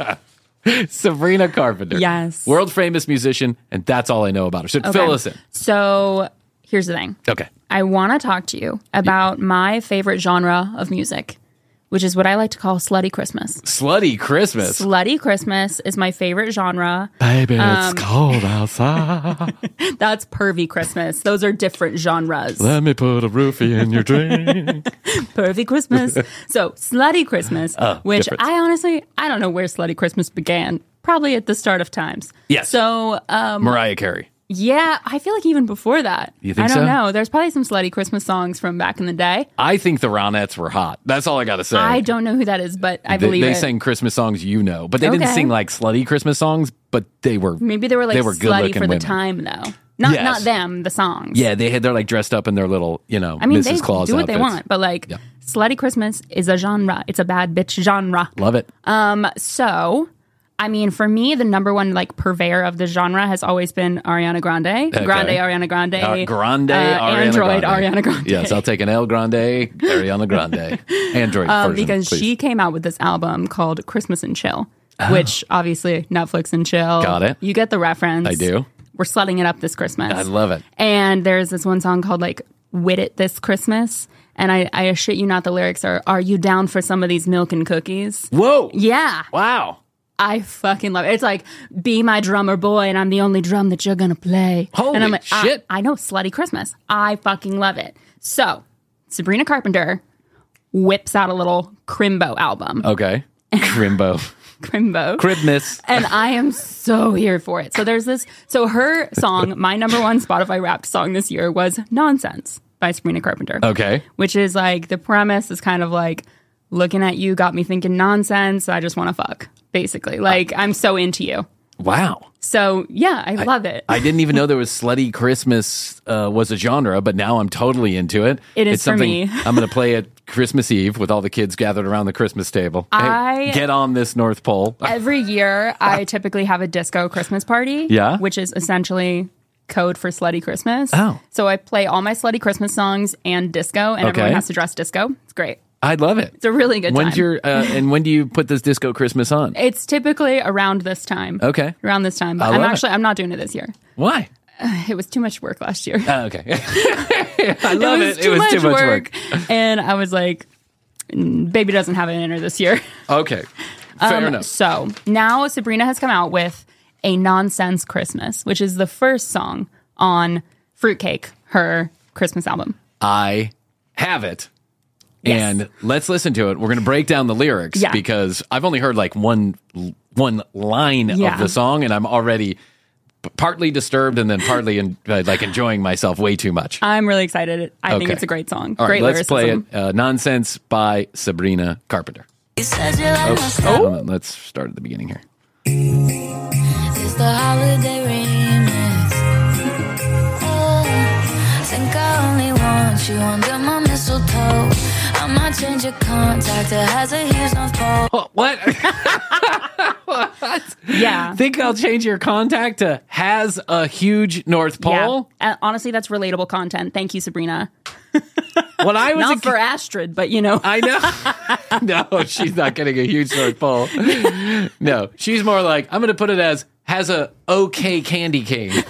Sabrina Carpenter. Yes. World famous musician, and that's all I know about her. So fill us in. So here's the thing. Okay. I want to talk to you about my favorite genre of music, which is what I like to call slutty Christmas. Slutty Christmas. Slutty Christmas is my favorite genre. Baby, it's cold outside. That's pervy Christmas. Those are different genres. Let me put a roofie in your drink. Pervy Christmas. So slutty Christmas, which difference. I don't know where slutty Christmas began. Probably at the start of times. Yes. So, Mariah Carey. yeah, I feel like even before that. You think I don't so? know. There's probably some slutty Christmas songs from back in the day. I think the Ronettes were hot. That's all I got to say. I don't know who that is, but I believe they it. sang Christmas songs, but they didn't Okay. sing like slutty Christmas songs, but they were Maybe they were like slutty good-looking for the women. time, though. Not Yes. not them, the songs. Yeah, they're like dressed up in their little, I mean, Mrs. they Claus do what they outfits. want, but like slutty Christmas is a genre. It's a bad bitch genre. Love it. So, I mean, for me, the number one like purveyor of the genre has always been Ariana Grande. Okay. Ariana Grande. Ariana Android Grande. Ariana Grande. Yes, I'll take an El Grande, Ariana Grande. Android version, because please. she came out with this album called Christmas and Chill, which obviously Netflix and Chill. Got it. You get the reference. I do. We're slutting it up this Christmas. I love it. And there's this one song called like Wit It This Christmas. And I shit you not, the lyrics are you down for some of these milk and cookies? Whoa. Yeah. Wow. I fucking love it. It's like, be my drummer boy, and I'm the only drum that you're gonna play. Holy and I'm like, shit. I know, slutty Christmas. I fucking love it. So, Sabrina Carpenter whips out a little Crimbo album. Okay. Crimbo. Crimbo. Cribmas. And I am so here for it. So there's this. So her song, my number one Spotify Wrapped song this year was Nonsense by Sabrina Carpenter. Okay. Which is like, the premise is kind of like, looking at you got me thinking nonsense. I just want to fuck, basically. Like, I'm so into you. Wow. So yeah, I love it. I didn't even know there was slutty Christmas was a genre, but now I'm totally into it. It is it's for something me. I'm going to play at Christmas Eve with all the kids gathered around the Christmas table. Hey, get on this North Pole. Every year, I typically have a disco Christmas party. Yeah? Which is essentially code for slutty Christmas. Oh. So I play all my slutty Christmas songs and disco, and everyone Okay. has to dress disco. It's great. I'd love it. It's a really good When's time. your and when do you put this disco Christmas on? It's typically around this time. Okay. Around this time. But I love I'm not doing it this year. Why? It was too much work last year. Okay. I love it. It was too much work. And I was like, baby doesn't have it in her this year. Okay. Fair enough. So now Sabrina has come out with a Nonsense Christmas, which is the first song on Fruitcake, her Christmas album. I have it. Yes. And let's listen to it. We're going to break down the lyrics Yeah. because I've only heard like one line Yeah. of the song, and I'm already partly disturbed and then partly enjoying myself way too much. I'm really excited. I think Okay. it's a great song. All right, Great let's lyricism. play it. Nonsense by Sabrina Carpenter. You said you like my style. Hold on, let's start at the beginning here. It's the holiday remix. Oh, think I only want you under my mistletoe. I might change your contact. It has a huge North Pole. Oh, what? Yeah. Think I'll change your contact to has a huge North Pole? Yeah. Honestly, that's relatable content. Thank you, Sabrina. When I was Not a for Astrid, but you know. I know. No, she's not getting a huge North Pole. No, she's more like, I'm going to put it as has a okay candy cane.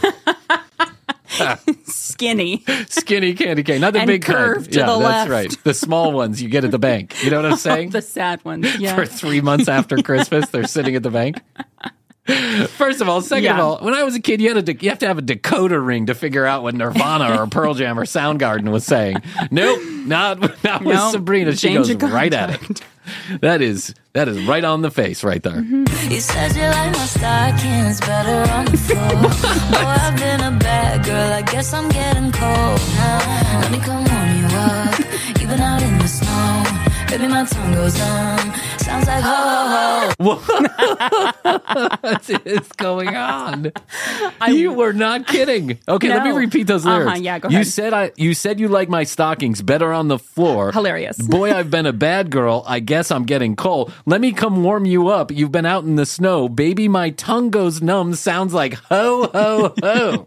Skinny. Skinny candy cane. Not the And big curved kind. to Yeah, the that's left. right. The small ones you get at the bank. You know what I'm saying? The sad ones. Yeah. For 3 months after Christmas, they're sitting at the bank. First of all. Second of Yeah. all, when I was a kid, you have to have a decoder ring to figure out what Nirvana or Pearl Jam or Soundgarden was saying. Nope, not with Nope. Sabrina. She Change goes your right at it. That is right on the face right there. You said you like my stockings better on the floor. Oh, I've been a bad girl. I guess I'm getting cold now. Let me come warm you up. You've been out in the snow. Baby, my tongue goes numb. Sounds like ho, ho, ho. What is going on? You were not kidding. Okay, let me No. repeat those lyrics. Yeah, go You ahead. said you like my stockings better on the floor. Hilarious. Boy, I've been a bad girl. I guess I'm getting cold. Let me come warm you up. You've been out in the snow. Baby, my tongue goes numb. Sounds like ho, ho, ho.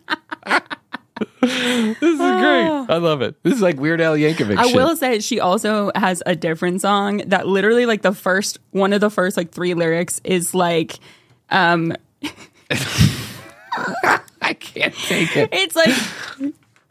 This is great. I love it. This is like Weird Al Yankovic I shit. will say she also has a different song that literally like one of the first like 3 lyrics is like I can't take it. it's like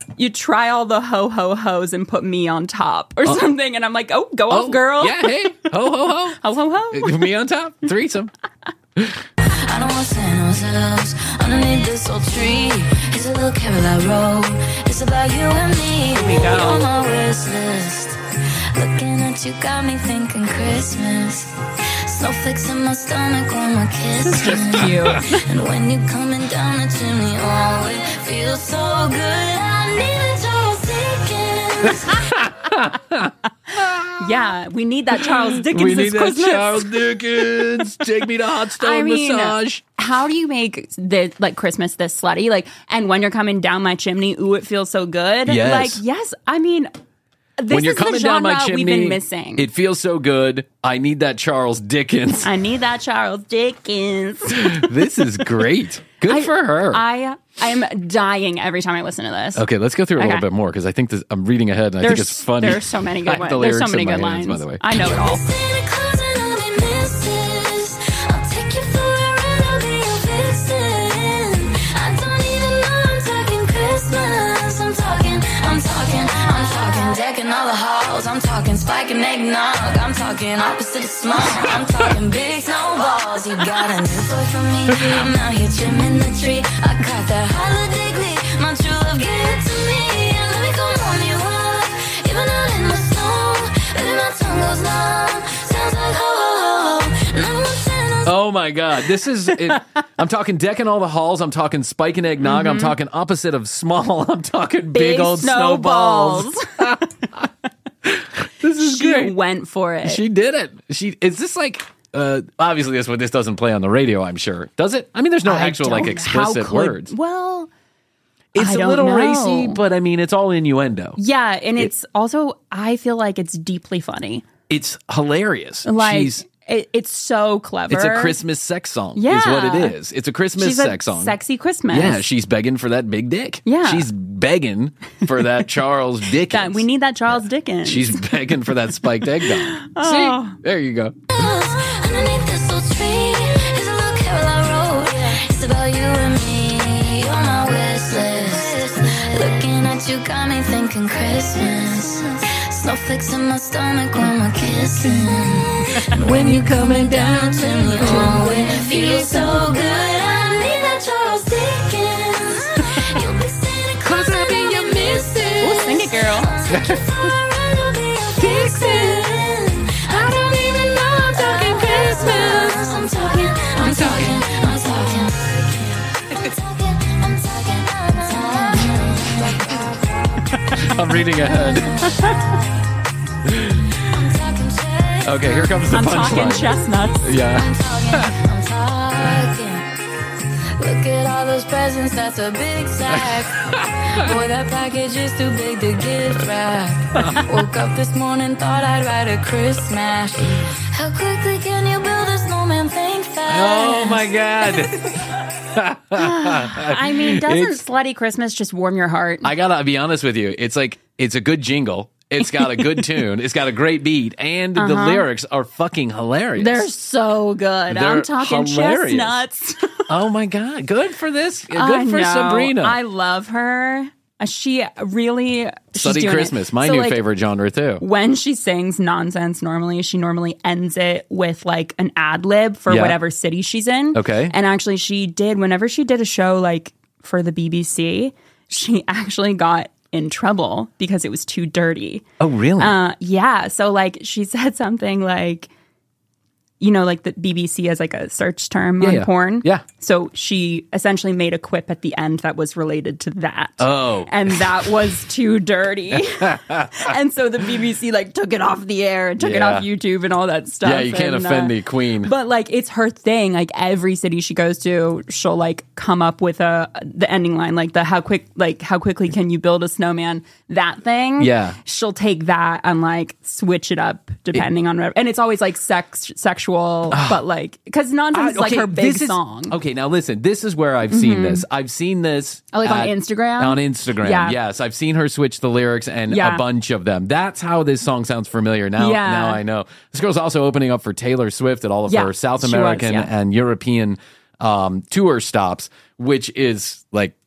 you try all the ho ho ho's and put me on top or something, and I'm like, oh, go off, girl. Yeah, hey, ho ho ho, ho ho ho. Me on top, threesome. I don't want to stand ourselves underneath this old tree. It's a little carol I wrote. It's about you and me. Here we go. You're on my wish list. Looking at you got me thinking Christmas. Snowflakes in my stomach when we're kissing. This is just cute. And when you're coming down the chimney, oh, it feels so good. I need a Charles Dickens. Yeah, we need that Charles Dickens We this need Christmas. that Charles Dickens. Take me to hot stone massage. How do you make the Christmas this slutty? Like, and when you're coming down my chimney, ooh, it feels so good. Yes. Like, yes. I mean, this When you're is the coming down genre my chimney, we've been missing. it feels so good. I need that Charles Dickens. I need that Charles Dickens. This is great. Good for her. I'm dying every time I listen to this. Okay, let's go through a little Okay. bit more because I think I'm reading ahead and I think it's funny. There's so many I good have the ones. There's so lyrics many in my good hands, lines. by the way. I know it all. Santa Claus and all the misses. I'll take you for a ride, I'll be your vixen. I don't even know I'm talking Christmas. I'm talking decking all the halls. I'm talking spike and eggnog. I'm talking opposite of small. I'm talking big snowballs. You got a new toy for me. I'm out here trimming the tree. I caught that holiday glee. My true love gave it to me. And let me come warm you up. Even out in the snow. Baby, my tongue goes numb. Sounds like ho ho ho. Number one Santa's. Oh my God. This is it. I'm talking decking all the halls. I'm talking spike and eggnog. I'm talking opposite of small. I'm talking big old snowballs. This is She great. went for it. She did it. Is this like obviously this doesn't play on the radio, I'm sure. Does it? I mean, there's no actual like explicit words. Well, It's I a don't little know. racy, but I mean, it's all innuendo. Yeah, and it's also, I feel like it's deeply funny. It's hilarious. Like, it's so clever. It's a Christmas sex song, is Yeah. what it is. It's a Christmas She's sex a song. sexy Christmas. Yeah, she's begging for that big dick. Yeah. She's begging for that Charles Dickens. We need that Charles Dickens. She's begging for that spiked eggnog. Oh. See? There you go. Underneath this old tree is a little carol I wrote. It's about you and me. You're my wish list. Looking at you got me thinking Christmas. Snowflakes in my stomach when we're kissing. And when you're coming down to me, oh, it feels so good. I need that Charles Dickens. You'll be Santa Claus, I'll be your missus. Ooh, sing it, girl. I'll take you for a ride, I'll be your vixen. I don't even know I'm talking Christmas. I'm talking. I'm reading ahead. Okay, here comes the I'm talking punchline. chestnuts. Yeah. I'm talking. Look at all those presents, that's a big sack. Boy, that package is too big to gift wrap. Woke up this morning, thought I'd write a Christmas. How quickly can you build a snowman? Think fast. Oh my God. I mean, doesn't It's- Slutty Christmas just warm your heart? I gotta be honest with you. It's like, it's a good jingle. It's got a good tune. It's got a great beat. And the lyrics are fucking hilarious. They're so good. They're I'm talking hilarious. chestnuts. Oh my God. Good for this. Good I for know. Sabrina. I love her. She really she's Slutty doing Christmas, it. my So, new like, favorite genre too. When she sings nonsense normally, she normally ends it with like an ad lib for Yeah. whatever city she's in. Okay. And actually whenever she did a show like for the BBC, she actually got in trouble because it was too dirty. Oh, really? Yeah. So like she said something like, you know, like the BBC as like a search term on yeah. porn. Yeah. So she essentially made a quip at the end that was related to that. Oh. And that was too dirty. And so the BBC like took it off the air and took it Yeah. off YouTube and all that stuff. Yeah, you can't And, offend the queen. But like it's her thing. Like every city she goes to, she'll like come up with the ending line, like how quickly can you build a snowman? That thing. Yeah. She'll take that and like switch it up depending on whatever. And it's always like sexual, but like because nonsense is like her big song. Okay, now listen. This is where I've seen this. I've seen this Oh, like on Instagram? On Instagram, Yeah. yes. I've seen her switch the lyrics and Yeah. a bunch of them. That's how this song sounds familiar. Now, Yeah. now I know. This girl's also opening up for Taylor Swift at all of Yeah, her South she was, American yeah. and European tour stops, which is like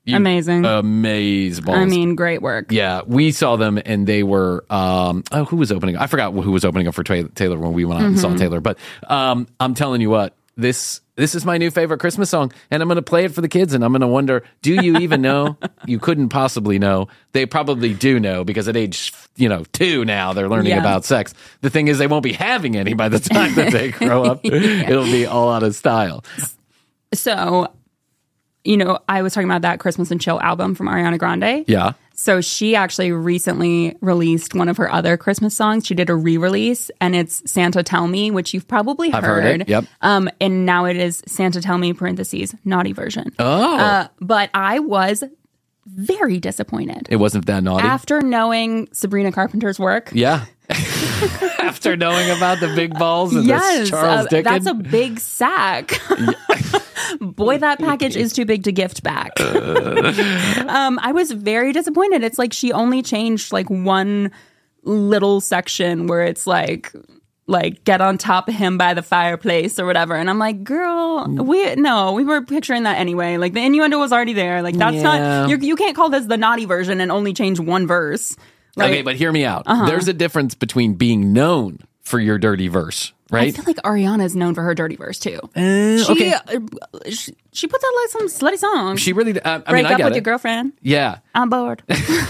Amazing. Amazeballs. I mean, great work. Yeah, we saw them and they were, who was opening? I forgot who was opening up for Taylor when we went out and saw Taylor. But I'm telling you what, this is my new favorite Christmas song, and I'm going to play it for the kids, and I'm going to wonder, do you even know? You couldn't possibly know. They probably do know, because at age 2 now, they're learning about sex. The thing is, they won't be having any by the time that they grow up. It'll be all out of style. So, I was talking about that Christmas and Chill album from Ariana Grande. Yeah. So she actually recently released one of her other Christmas songs. She did a re-release, and it's Santa Tell Me, which you've probably heard. I've heard it, yep. And now it is Santa Tell Me, parentheses, naughty version. Oh. But I was very disappointed. It wasn't that naughty? After knowing Sabrina Carpenter's work. Yeah. After knowing about the big balls and this Charles Dickens. That's a big sack. Boy, that package is too big to gift back. I was very disappointed. It's like she only changed like one little section where it's like get on top of him by the fireplace or whatever. And I'm like, girl, we were picturing that anyway. Like the innuendo was already there. Like that's not, you can't call this the naughty version and only change one verse. Okay, but hear me out. There's a difference between being known for your dirty verse, right? I feel like Ariana is known for her dirty verse too. Okay. She puts out like some slutty songs. She really. Break up get with it. your girlfriend. Yeah, I'm bored.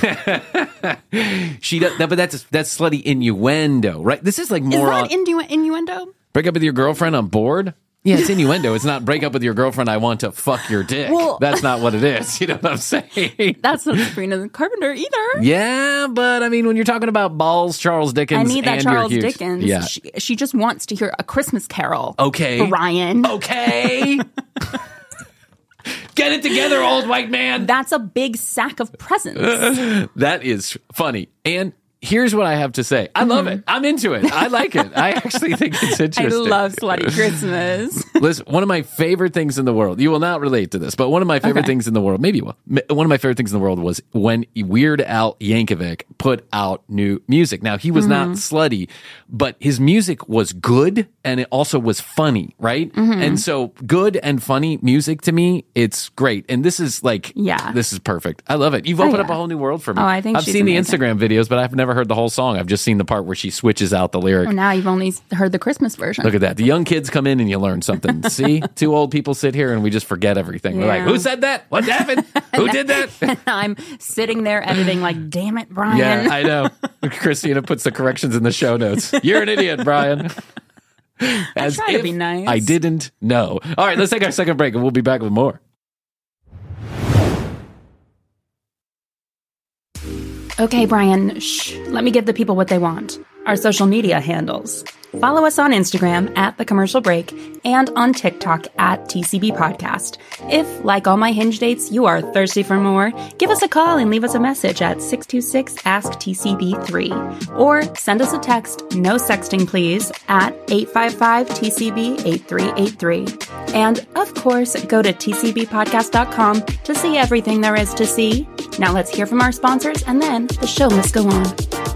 She does, but that's slutty innuendo, right? This is like more. Is that innuendo? Break up with your girlfriend on board. Yeah, it's innuendo. It's not break up with your girlfriend. I want to fuck your dick. Well, that's not what it is. You know what I'm saying? That's not Sabrina Carpenter either. Yeah, but I mean, when you're talking about balls, Charles Dickens, I need that and Charles Hughes, Dickens. Yeah. She just wants to hear A Christmas Carol. Okay, Brian. Okay. Get it together, old white man. That's a big sack of presents. That is funny. And here's what I have to say. I love it. I'm into it. I like it. I actually think it's interesting. I love slutty Christmas. Listen, one of my favorite things in the world, you will not relate to this, but one of my favorite things in the world, maybe you will. One of my favorite things in the world was when Weird Al Yankovic put out new music. Now, he was not slutty, but his music was good and it also was funny, right? And so good and funny music to me, it's great. And this is like, this is perfect. I love it. You've opened up a whole new world for me. Oh, I think I've seen the Instagram videos, but I've never heard the whole song. I've just seen the part where she switches out the lyric. Oh, now you've only heard the Christmas version. Look at that. The young kids come in and you learn something. See? Two old people sit here and we just forget everything. We're like, who said that? What happened? Who did that? And I'm sitting there editing like, damn it, Brian. Yeah, I know. Christina puts the corrections in the show notes. You're an idiot, Brian. As I try to be nice. I didn't know. All right, let's take our second break and we'll be back with more. Okay, Brian, let me give the people what they want. Our social media handles. Follow us on Instagram at The Commercial Break and on TikTok at TCB Podcast. If, like all my Hinge dates, you are thirsty for more, give us a call and leave us a message at 626-ASK-TCB3. Or send us a text, no sexting please, at 855-TCB-8383. And, of course, go to tcbpodcast.com to see everything there is to see. Now let's hear from our sponsors and then the show must go on.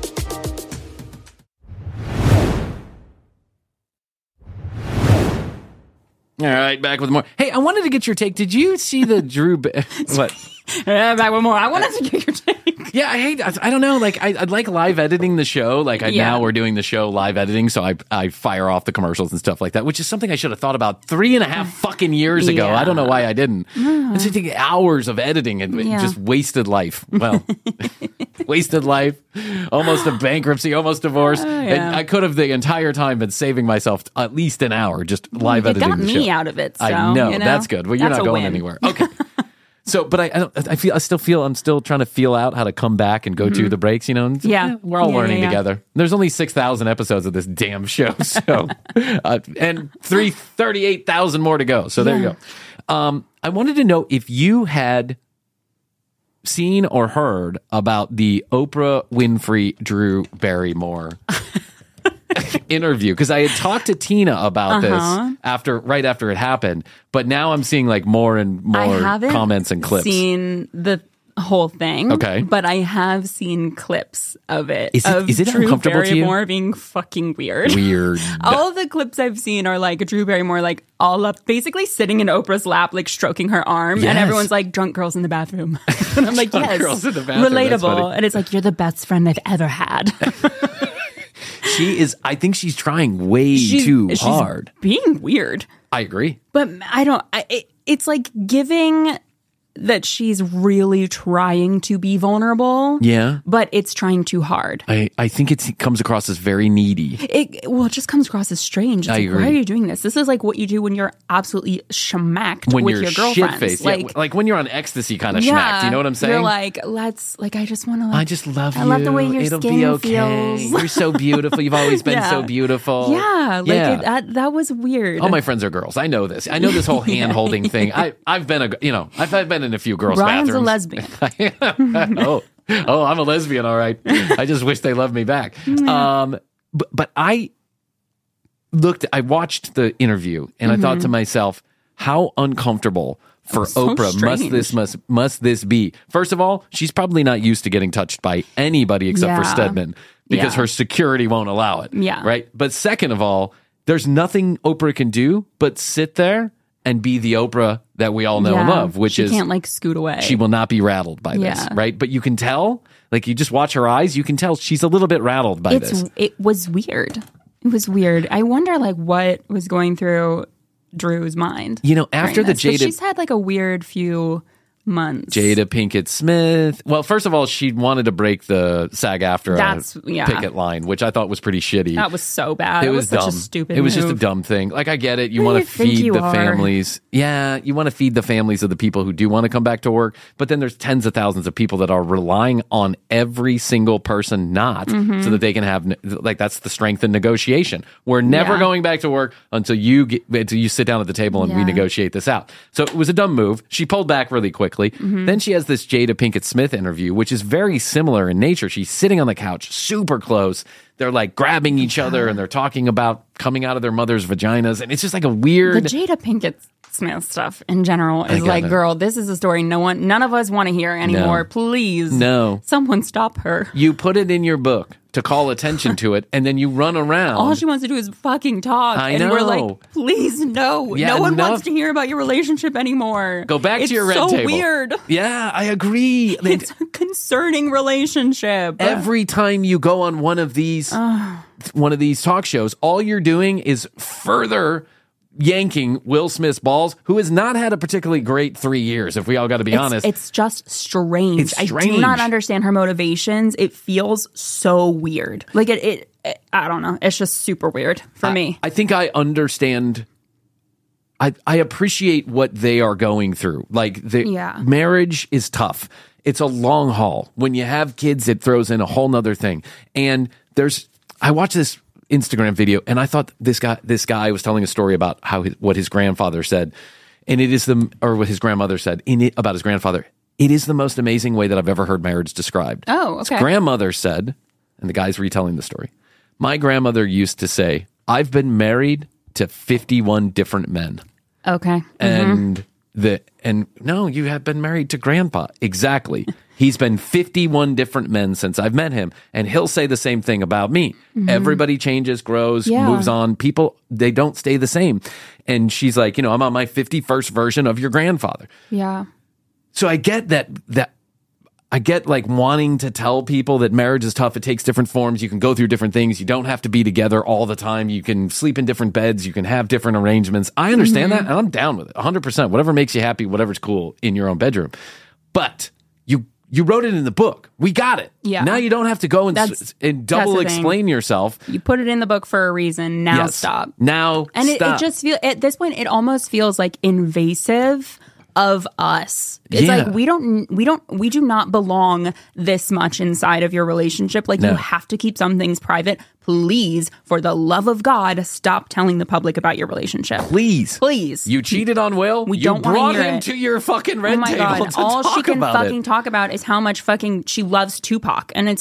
All right, back with more. Hey, I wanted to get your take. Did you see the Drew... What? Back with more. I wanted to get your take. Yeah, I don't know. Like, I like live editing the show. Like, now we're doing the show live editing, so I fire off the commercials and stuff like that, which is something I should have thought about 3.5 fucking years ago. I don't know why I didn't. It's just taking hours of editing and just wasted life. Well, wasted life, almost a bankruptcy, almost divorce. And I could have the entire time been saving myself at least an hour just live editing the show. You got me out of it, so, I know, that's good. Well, you're not going anywhere. Okay. So, but I'm still trying to feel out how to come back and go to the breaks, you know? And we're all learning together. There's only 6,000 episodes of this damn show, so, and 38,000 more to go. So there you go. I wanted to know if you had seen or heard about the Oprah Winfrey Drew Barrymore interview, because I had talked to Tina about this right after it happened, but now I'm seeing like more and more comments and clips. Seen the whole thing. Okay. But I have seen clips of it. Is it Drew uncomfortable to you? Barrymore being fucking weird. Weird. All of the clips I've seen are like Drew Barrymore, like all up, basically sitting in Oprah's lap, like stroking her arm, Yes. and everyone's like, drunk girls in the bathroom. And I'm like, Drunk yes, girls in the bathroom, that's funny. relatable. And it's like, you're the best friend I've ever had. She is, I think she's trying way too hard. Being weird. I agree. But it's like giving that she's really trying to be vulnerable. Yeah. But it's trying too hard. I think it comes across as very needy. It just comes across as strange. It's I like, agree. why are you doing this? This is like what you do when you're absolutely schmacked When with you're your girlfriends. shit-faced. Like when you're on ecstasy kind of schmacked. You know what I'm saying? You're like, I just want to. I just love you. I love the way your It'll skin be okay. feels. You're so beautiful. You've always been Yeah. so beautiful. Yeah, like that was weird. All my friends are girls. I know this. I know this whole hand holding thing. I've been I've been in a few girls' Brian's bathrooms. a lesbian. oh, I'm a lesbian. All right. I just wish they loved me back. But I watched the interview and I thought to myself, how uncomfortable for so Oprah strange. must this be? First of all, she's probably not used to getting touched by anybody except for Yeah. Stedman because Yeah. her security won't allow it. Yeah. Right. But second of all, there's nothing Oprah can do but sit there and be the Oprah that we all know and love, which she is can't like scoot away. she will not be rattled by this, Yeah. right? But you can tell, like you just watch her eyes, you can tell she's a little bit rattled by this. It was weird. It was weird. I wonder like what was going through Drew's mind. You know, after during the this, 'cause Jada she's had like a weird few months. Jada Pinkett Smith. Well, first of all, she wanted to break the SAG-AFTRA picket line, which I thought was pretty shitty. That was so bad. It was such dumb. a stupid It was just a move. dumb thing. Like I get it. You Who want do to you think feed you the are? families. Yeah, you want to feed the families of the people who do want to come back to work. But then there's tens of thousands of people that are relying on every single person not so that they can have like that's the strength in negotiation. We're never Yeah. going back to work until you sit down at the table and we Yeah. negotiate this out. So it was a dumb move. She pulled back really quickly. Then she has this Jada Pinkett Smith interview, which is very similar in nature. She's sitting on the couch, super close. They're like grabbing each other and they're talking about coming out of their mother's vaginas. And it's just like a weird. The Jada Pinkett Smith stuff in general is got like, it. girl, this is a story none of us want to hear anymore. No. Please. No. Someone stop her. You put it in your book to call attention to it, and then you run around. All she wants to do is fucking talk. I and we're know. like, please, no. Yeah, no one enough. wants to hear about your relationship anymore. Go back It's to your red so table. weird. Yeah, I agree. It's a concerning relationship. Every time you go on one of these talk shows, all you're doing is further yanking Will Smith's balls, who has not had a particularly great 3 years, if we all got to be honest. It's just strange. It's I strange. do not understand her motivations. It feels so weird. Like it I don't know. It's just super weird for me. I think I understand. I appreciate what they are going through. Like marriage is tough. It's a long haul. When you have kids, it throws in a whole nother thing. And I watched this Instagram video and I thought this guy was telling a story about what his grandfather said. And what his grandmother said about his grandfather. It is the most amazing way that I've ever heard marriage described. Oh, okay. His grandmother said, and the guy's retelling the story. My grandmother used to say, I've been married to 51 different men. Okay. And no, you have been married to grandpa. Exactly. He's been 51 different men since I've met him. And he'll say the same thing about me. Everybody changes, grows, moves on. People, they don't stay the same. And she's like, I'm on my 51st version of your grandfather. Yeah. So I get that I get like wanting to tell people that marriage is tough. It takes different forms. You can go through different things. You don't have to be together all the time. You can sleep in different beds. You can have different arrangements. I understand that, and I'm down with it 100%. Whatever makes you happy, whatever's cool in your own bedroom. But you wrote it in the book. We got it. Yeah. Now you don't have to go and double the thing. explain yourself. You put it in the book for a reason. Now Yes. stop. Now And it stop. just feels, at this point, it almost feels like invasive of us. It's Yeah. like we do not belong this much inside of your relationship. Like No. you have to keep some things private. Please, for the love of God, stop telling the public about your relationship. Please. Please. You cheated on Will. We You don't wanna brought hear him it. to your fucking red Oh my table God. to All talk she can about fucking it. talk about is how much fucking she loves Tupac. And it's like,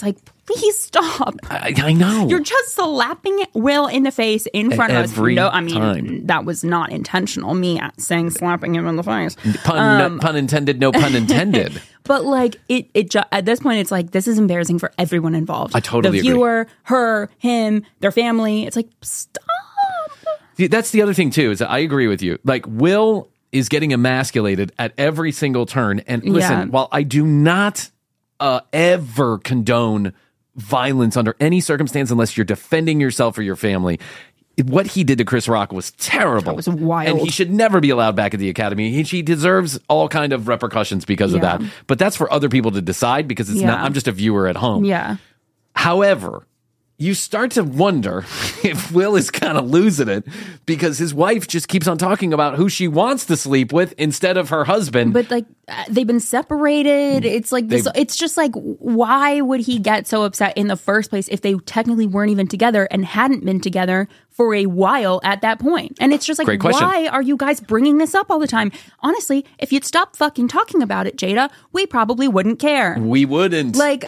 please stop. I know. You're just slapping Will in the face in front of us. Every No, I mean, time. that was not intentional. Me saying slapping him in the face. Pun intended, no pun intended. But like at this point, it's like this is embarrassing for everyone involved. I totally agree. The agree. viewer, her, him, their family. It's like stop. That's the other thing too. Is that I agree with you. Like Will is getting emasculated at every single turn. And listen, while I do not ever condone violence under any circumstance unless you're defending yourself or your family, what he did to Chris Rock was terrible. That was wild. And he should never be allowed back at the Academy. He deserves all kind of repercussions because of that. But that's for other people to decide because it's not. I'm just a viewer at home. Yeah. However, you start to wonder if Will is kind of losing it because his wife just keeps on talking about who she wants to sleep with instead of her husband. But like they've been separated. It's like this. It's just like, why would he get so upset in the first place if they technically weren't even together and hadn't been together for a while at that point? And it's just like, why are you guys bringing this up all the time? Honestly, if you'd stop fucking talking about it, Jada, we probably wouldn't care. We wouldn't. Like,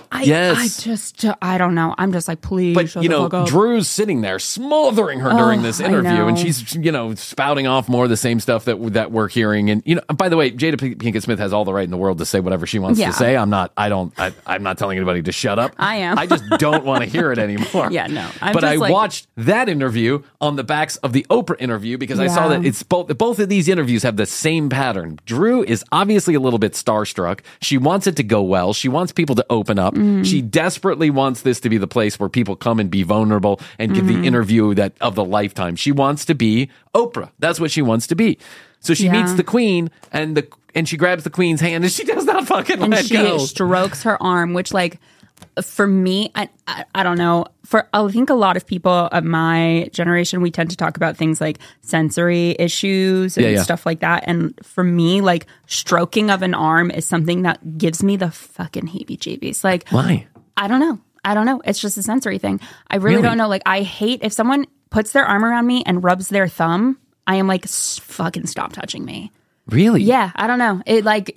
I don't know. I'm just like, please. But, shut the fuck up. Drew's sitting there smothering her during this interview, and she's, spouting off more of the same stuff that we're hearing. And, by the way, Jada Pinkett Smith has all the right in the world to say whatever she wants to say. I'm not telling anybody to shut up. I am. I just don't want to hear it anymore. Yeah, no. But I watched that interview on the backs of the Oprah interview because I saw that it's both of these interviews have the same pattern. Drew is obviously a little bit starstruck. She wants it to go well. She wants people to open up. She desperately wants this to be the place where people come and be vulnerable and give the interview of the lifetime. She wants to be Oprah. That's what she wants to be. So she meets the queen and she grabs the queen's hand and she does not fucking let go. And she strokes her arm, which like for me, I don't know. I think a lot of people of my generation, we tend to talk about things like sensory issues and stuff like that. And for me, like stroking of an arm is something that gives me the fucking heebie-jeebies. Like, why? I don't know. It's just a sensory thing. I really don't know. Like, I hate if someone puts their arm around me and rubs their thumb. I am like, fucking stop touching me. Really? Yeah, I don't know.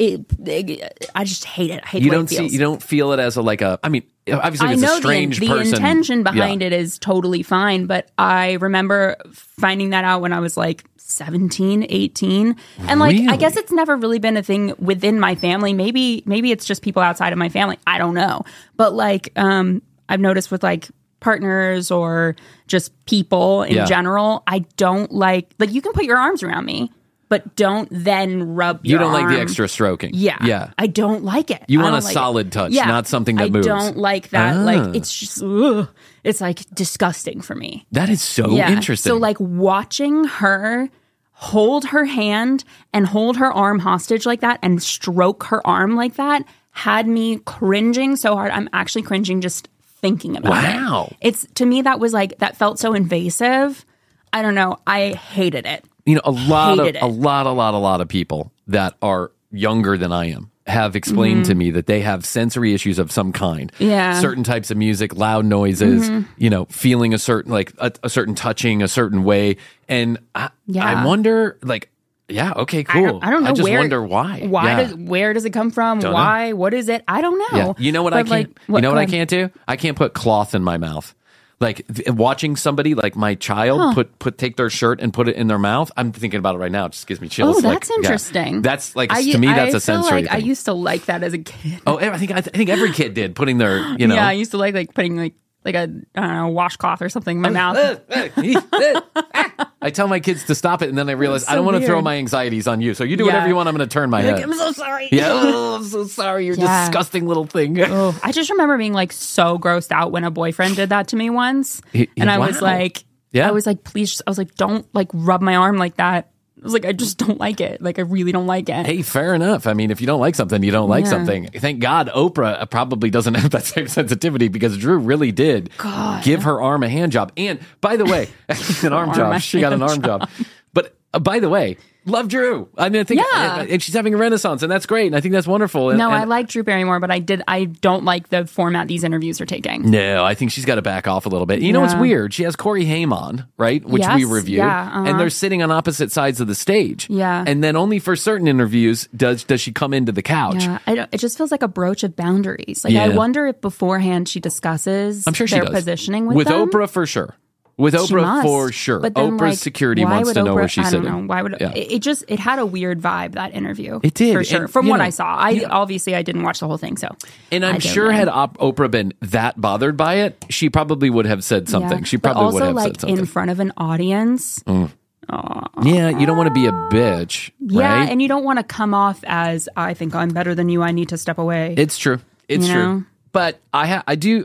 I just hate it. I hate the way it feels. You don't feel it as I mean, obviously I it's know a strange the person. intention behind it is totally fine, but I remember finding that out when I was like 17, 18. And like, I guess it's never really been a thing within my family. Maybe it's just people outside of my family. I don't know. But like, I've noticed with like partners or just people in general, I don't like you can put your arms around me, but don't then rub your arm. You don't like the extra stroking. Yeah. I don't like it. You want a solid touch, not something that moves. I don't like that. Like, it's just, it's like disgusting for me. That is so interesting. So like watching her hold her hand and hold her arm hostage like that and stroke her arm like that had me cringing so hard. I'm actually cringing just thinking about it. Wow. To me, that was like, that felt so invasive. I don't know. I hated it. A lot of people that are younger than I am have explained to me that they have sensory issues of some kind. Yeah. Certain types of music, loud noises, feeling a certain, like a certain touching a certain way. And I wonder, like, okay, cool. I don't know. I just wonder why. Where does it come from? Why? What is it? I don't know. Yeah. You know what I can't? I can't do? I can't put cloth in my mouth. Like watching somebody, like my child, take their shirt and put it in their mouth. I'm thinking about it right now. It just gives me chills. Oh, that's interesting. Yeah. That's like to me, that's a sensory thing. I used to like that as a kid. Oh, I think every kid did putting their Yeah, I used to like putting like a I don't know, washcloth or something in my mouth. I tell my kids to stop it, and then I realize I don't want to throw my anxieties on you. So you do whatever you want. I'm going to turn my head. I'm so sorry. Yeah, I'm so sorry. You're a disgusting little thing. I just remember being like so grossed out when a boyfriend did that to me once, and I was like, please. I was like, don't like rub my arm like that. I was like, I just don't like it. Like, I really don't like it. Hey, fair enough. I mean, if you don't like something, you don't like something. Thank God Oprah probably doesn't have that same sensitivity because Drew really did give her arm a hand job. And by the way, an arm job. She got an arm job. But by the way, love Drew. I mean, I think and she's having a renaissance, and that's great. And I think that's wonderful. And I like Drew Barrymore, but I don't like the format these interviews are taking. No, I think she's got to back off a little bit. You know, it's weird. She has Corey Haim on, right? Which we reviewed. Yeah, and they're sitting on opposite sides of the stage. Yeah. And then only for certain interviews does she come into the couch. Yeah. It just feels like a broach of boundaries. Like, I wonder if beforehand she discusses their positioning with them. Oprah, for sure. With Oprah, for sure. But then, Oprah's security wants to know where she's sitting. I don't know. Why would it had a weird vibe, that interview. It did. For sure. From what I saw. Obviously I didn't watch the whole thing, so. And I'm sure had Oprah been that bothered by it, she probably would have said something. She probably would have said something. In front of an audience. Yeah, you don't want to be a bitch, right? Yeah, and you don't want to come off as, I think I'm better than you, I need to step away. It's true. It's true. But I do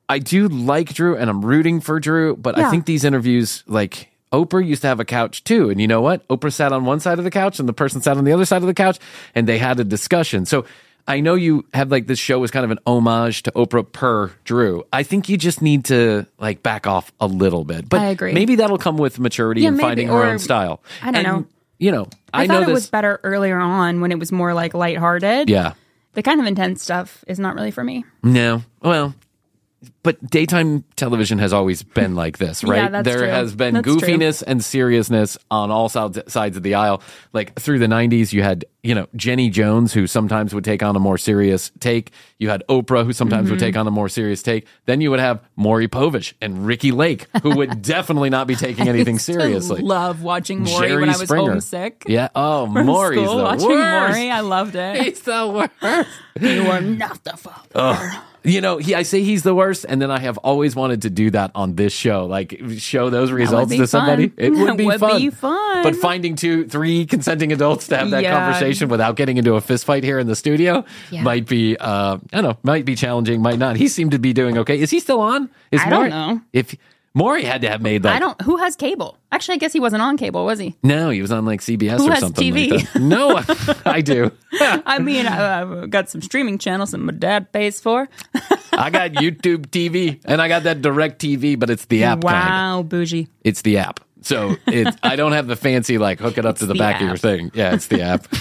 like Drew, and I'm rooting for Drew, but I think these interviews, like, Oprah used to have a couch too, and you know what? Oprah sat on one side of the couch, and the person sat on the other side of the couch, and they had a discussion. So I know you have, like, this show was kind of an homage to Oprah per Drew. I think you just need to, like, back off a little bit. But I agree. Maybe that'll come with maturity and finding her own style. I don't know. You know, I thought it was better earlier on when it was more, like, lighthearted. Yeah. The kind of intense stuff is not really for me. No. Well, but daytime television has always been like this, right? Yeah, that's there true. has been goofiness and seriousness on all sides of the aisle. Like, through the 90s, you had, Jenny Jones, who sometimes would take on a more serious take. You had Oprah, who sometimes would take on a more serious take. Then you would have Maury Povich and Ricky Lake, who would definitely not be taking anything seriously. I love watching Maury Jerry when I was Springer. Homesick. Yeah. Oh, Maury's the watching worst. Maury, I loved it. He's the worst. You are not the father. I say he's the worst, and then I have always wanted to do that on this show, like show those results to somebody. It would be fun. But finding 2-3 consenting adults to have that conversation without getting into a fist fight here in the studio might be, might be challenging, might not. He seemed to be doing okay. Is he still on? I don't know. If Maury had to have made like... Who has cable? Actually, I guess he wasn't on cable, was he? No, he was on like CBS Who or has something TV? like that. No, I do. I mean, I've got some streaming channels that my dad pays for. I got YouTube TV, and I got that Direct TV, but it's the app. Wow, bougie. It's the app. So I don't have the fancy, like, hook it up to the back of your thing. Yeah, it's the app.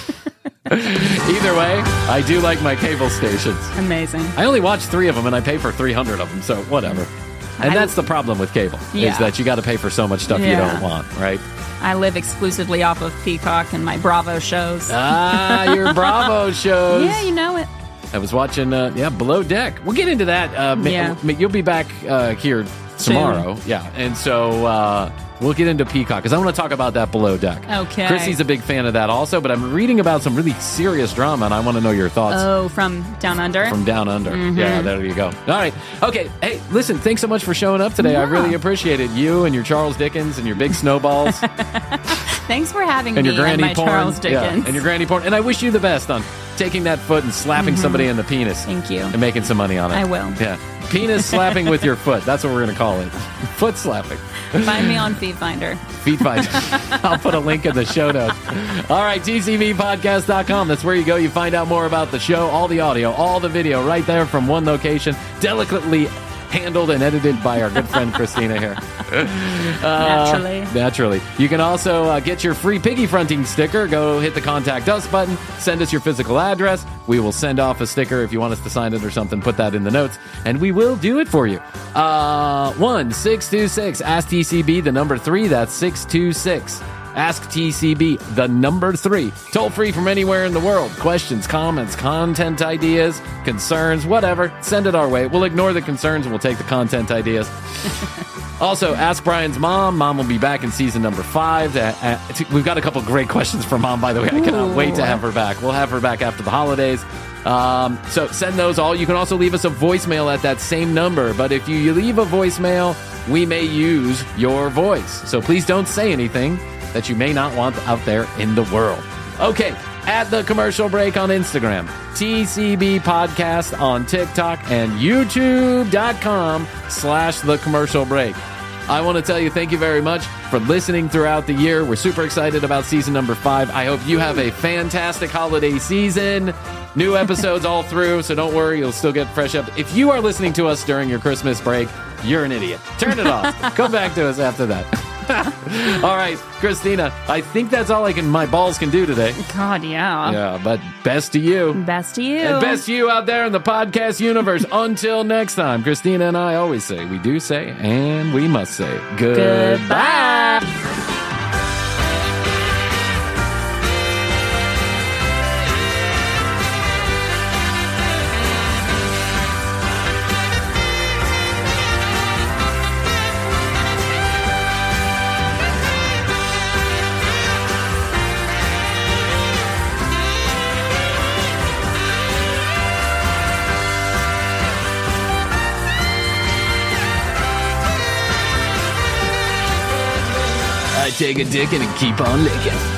Either way, I do like my cable stations. Amazing. I only watch 3 of them, and I pay for 300 of them, so whatever. And that's the problem with cable, is that you got to pay for so much stuff you don't want, right? I live exclusively off of Peacock and my Bravo shows. Your Bravo shows. Yeah, you know it. I was watching, Below Deck. We'll get into that. You'll be back here tomorrow. Soon. Yeah, and so we'll get into Peacock, because I want to talk about that Below Deck. Okay. Chrissy's a big fan of that also, but I'm reading about some really serious drama, and I want to know your thoughts. Oh, from Down Under? From Down Under. Mm-hmm. Yeah, there you go. All right. Okay. Hey, listen, thanks so much for showing up today. Yeah. I really appreciate it. You and your Charles Dickens and your big snowballs. Thanks for having and me your granny and my porn. Charles Dickens. Yeah, and your granny porn. And I wish you the best on taking that foot and slapping somebody in the penis. Thank you. And making some money on it. I will. Yeah. Penis slapping with your foot. That's what we're going to call it. Foot slapping. Find me on Feed Finder. Feed Finder. I'll put a link in the show notes. All right, tcbpodcast.com. That's where you go. You find out more about the show, all the audio, all the video right there from one location, delicately handled and edited by our good friend Christina here. Naturally. You can also get your free piggy fronting sticker. Go hit the Contact Us button. Send us your physical address. We will send off a sticker if you want us to sign it or something. Put that in the notes, and we will do it for you. 1-626 Ask TCB, the number 3. That's 626. Ask TCB, the number 3. Toll free from anywhere in the world. Questions, comments, content ideas, concerns, whatever. Send it our way. We'll ignore the concerns and we'll take the content ideas. Also, Ask Brian's mom. Mom will be back in season number 5. We've got a couple great questions for Mom, by the way. I cannot wait to have her back. We'll have her back after the holidays. So send those all. You can also leave us a voicemail at that same number. But if you leave a voicemail, we may use your voice. So please don't say anything that you may not want out there in the world. Okay, at The Commercial Break on Instagram, TCB Podcast on TikTok, and YouTube.com/The Commercial Break. I want to tell you thank you very much for listening throughout the year. We're super excited about season number 5. I hope you have a fantastic holiday season. New episodes all through, so don't worry, you'll still get fresh up. If you are listening to us during your Christmas break, you're an idiot. Turn it off. Come back to us after that. All right, Christina, I think that's all my balls can do today. God, yeah. Yeah, but best to you. Best to you. And best to you out there in the podcast universe. Until next time, Christina and I always say, we do say, and we must say, goodbye. Take a dick and keep on licking.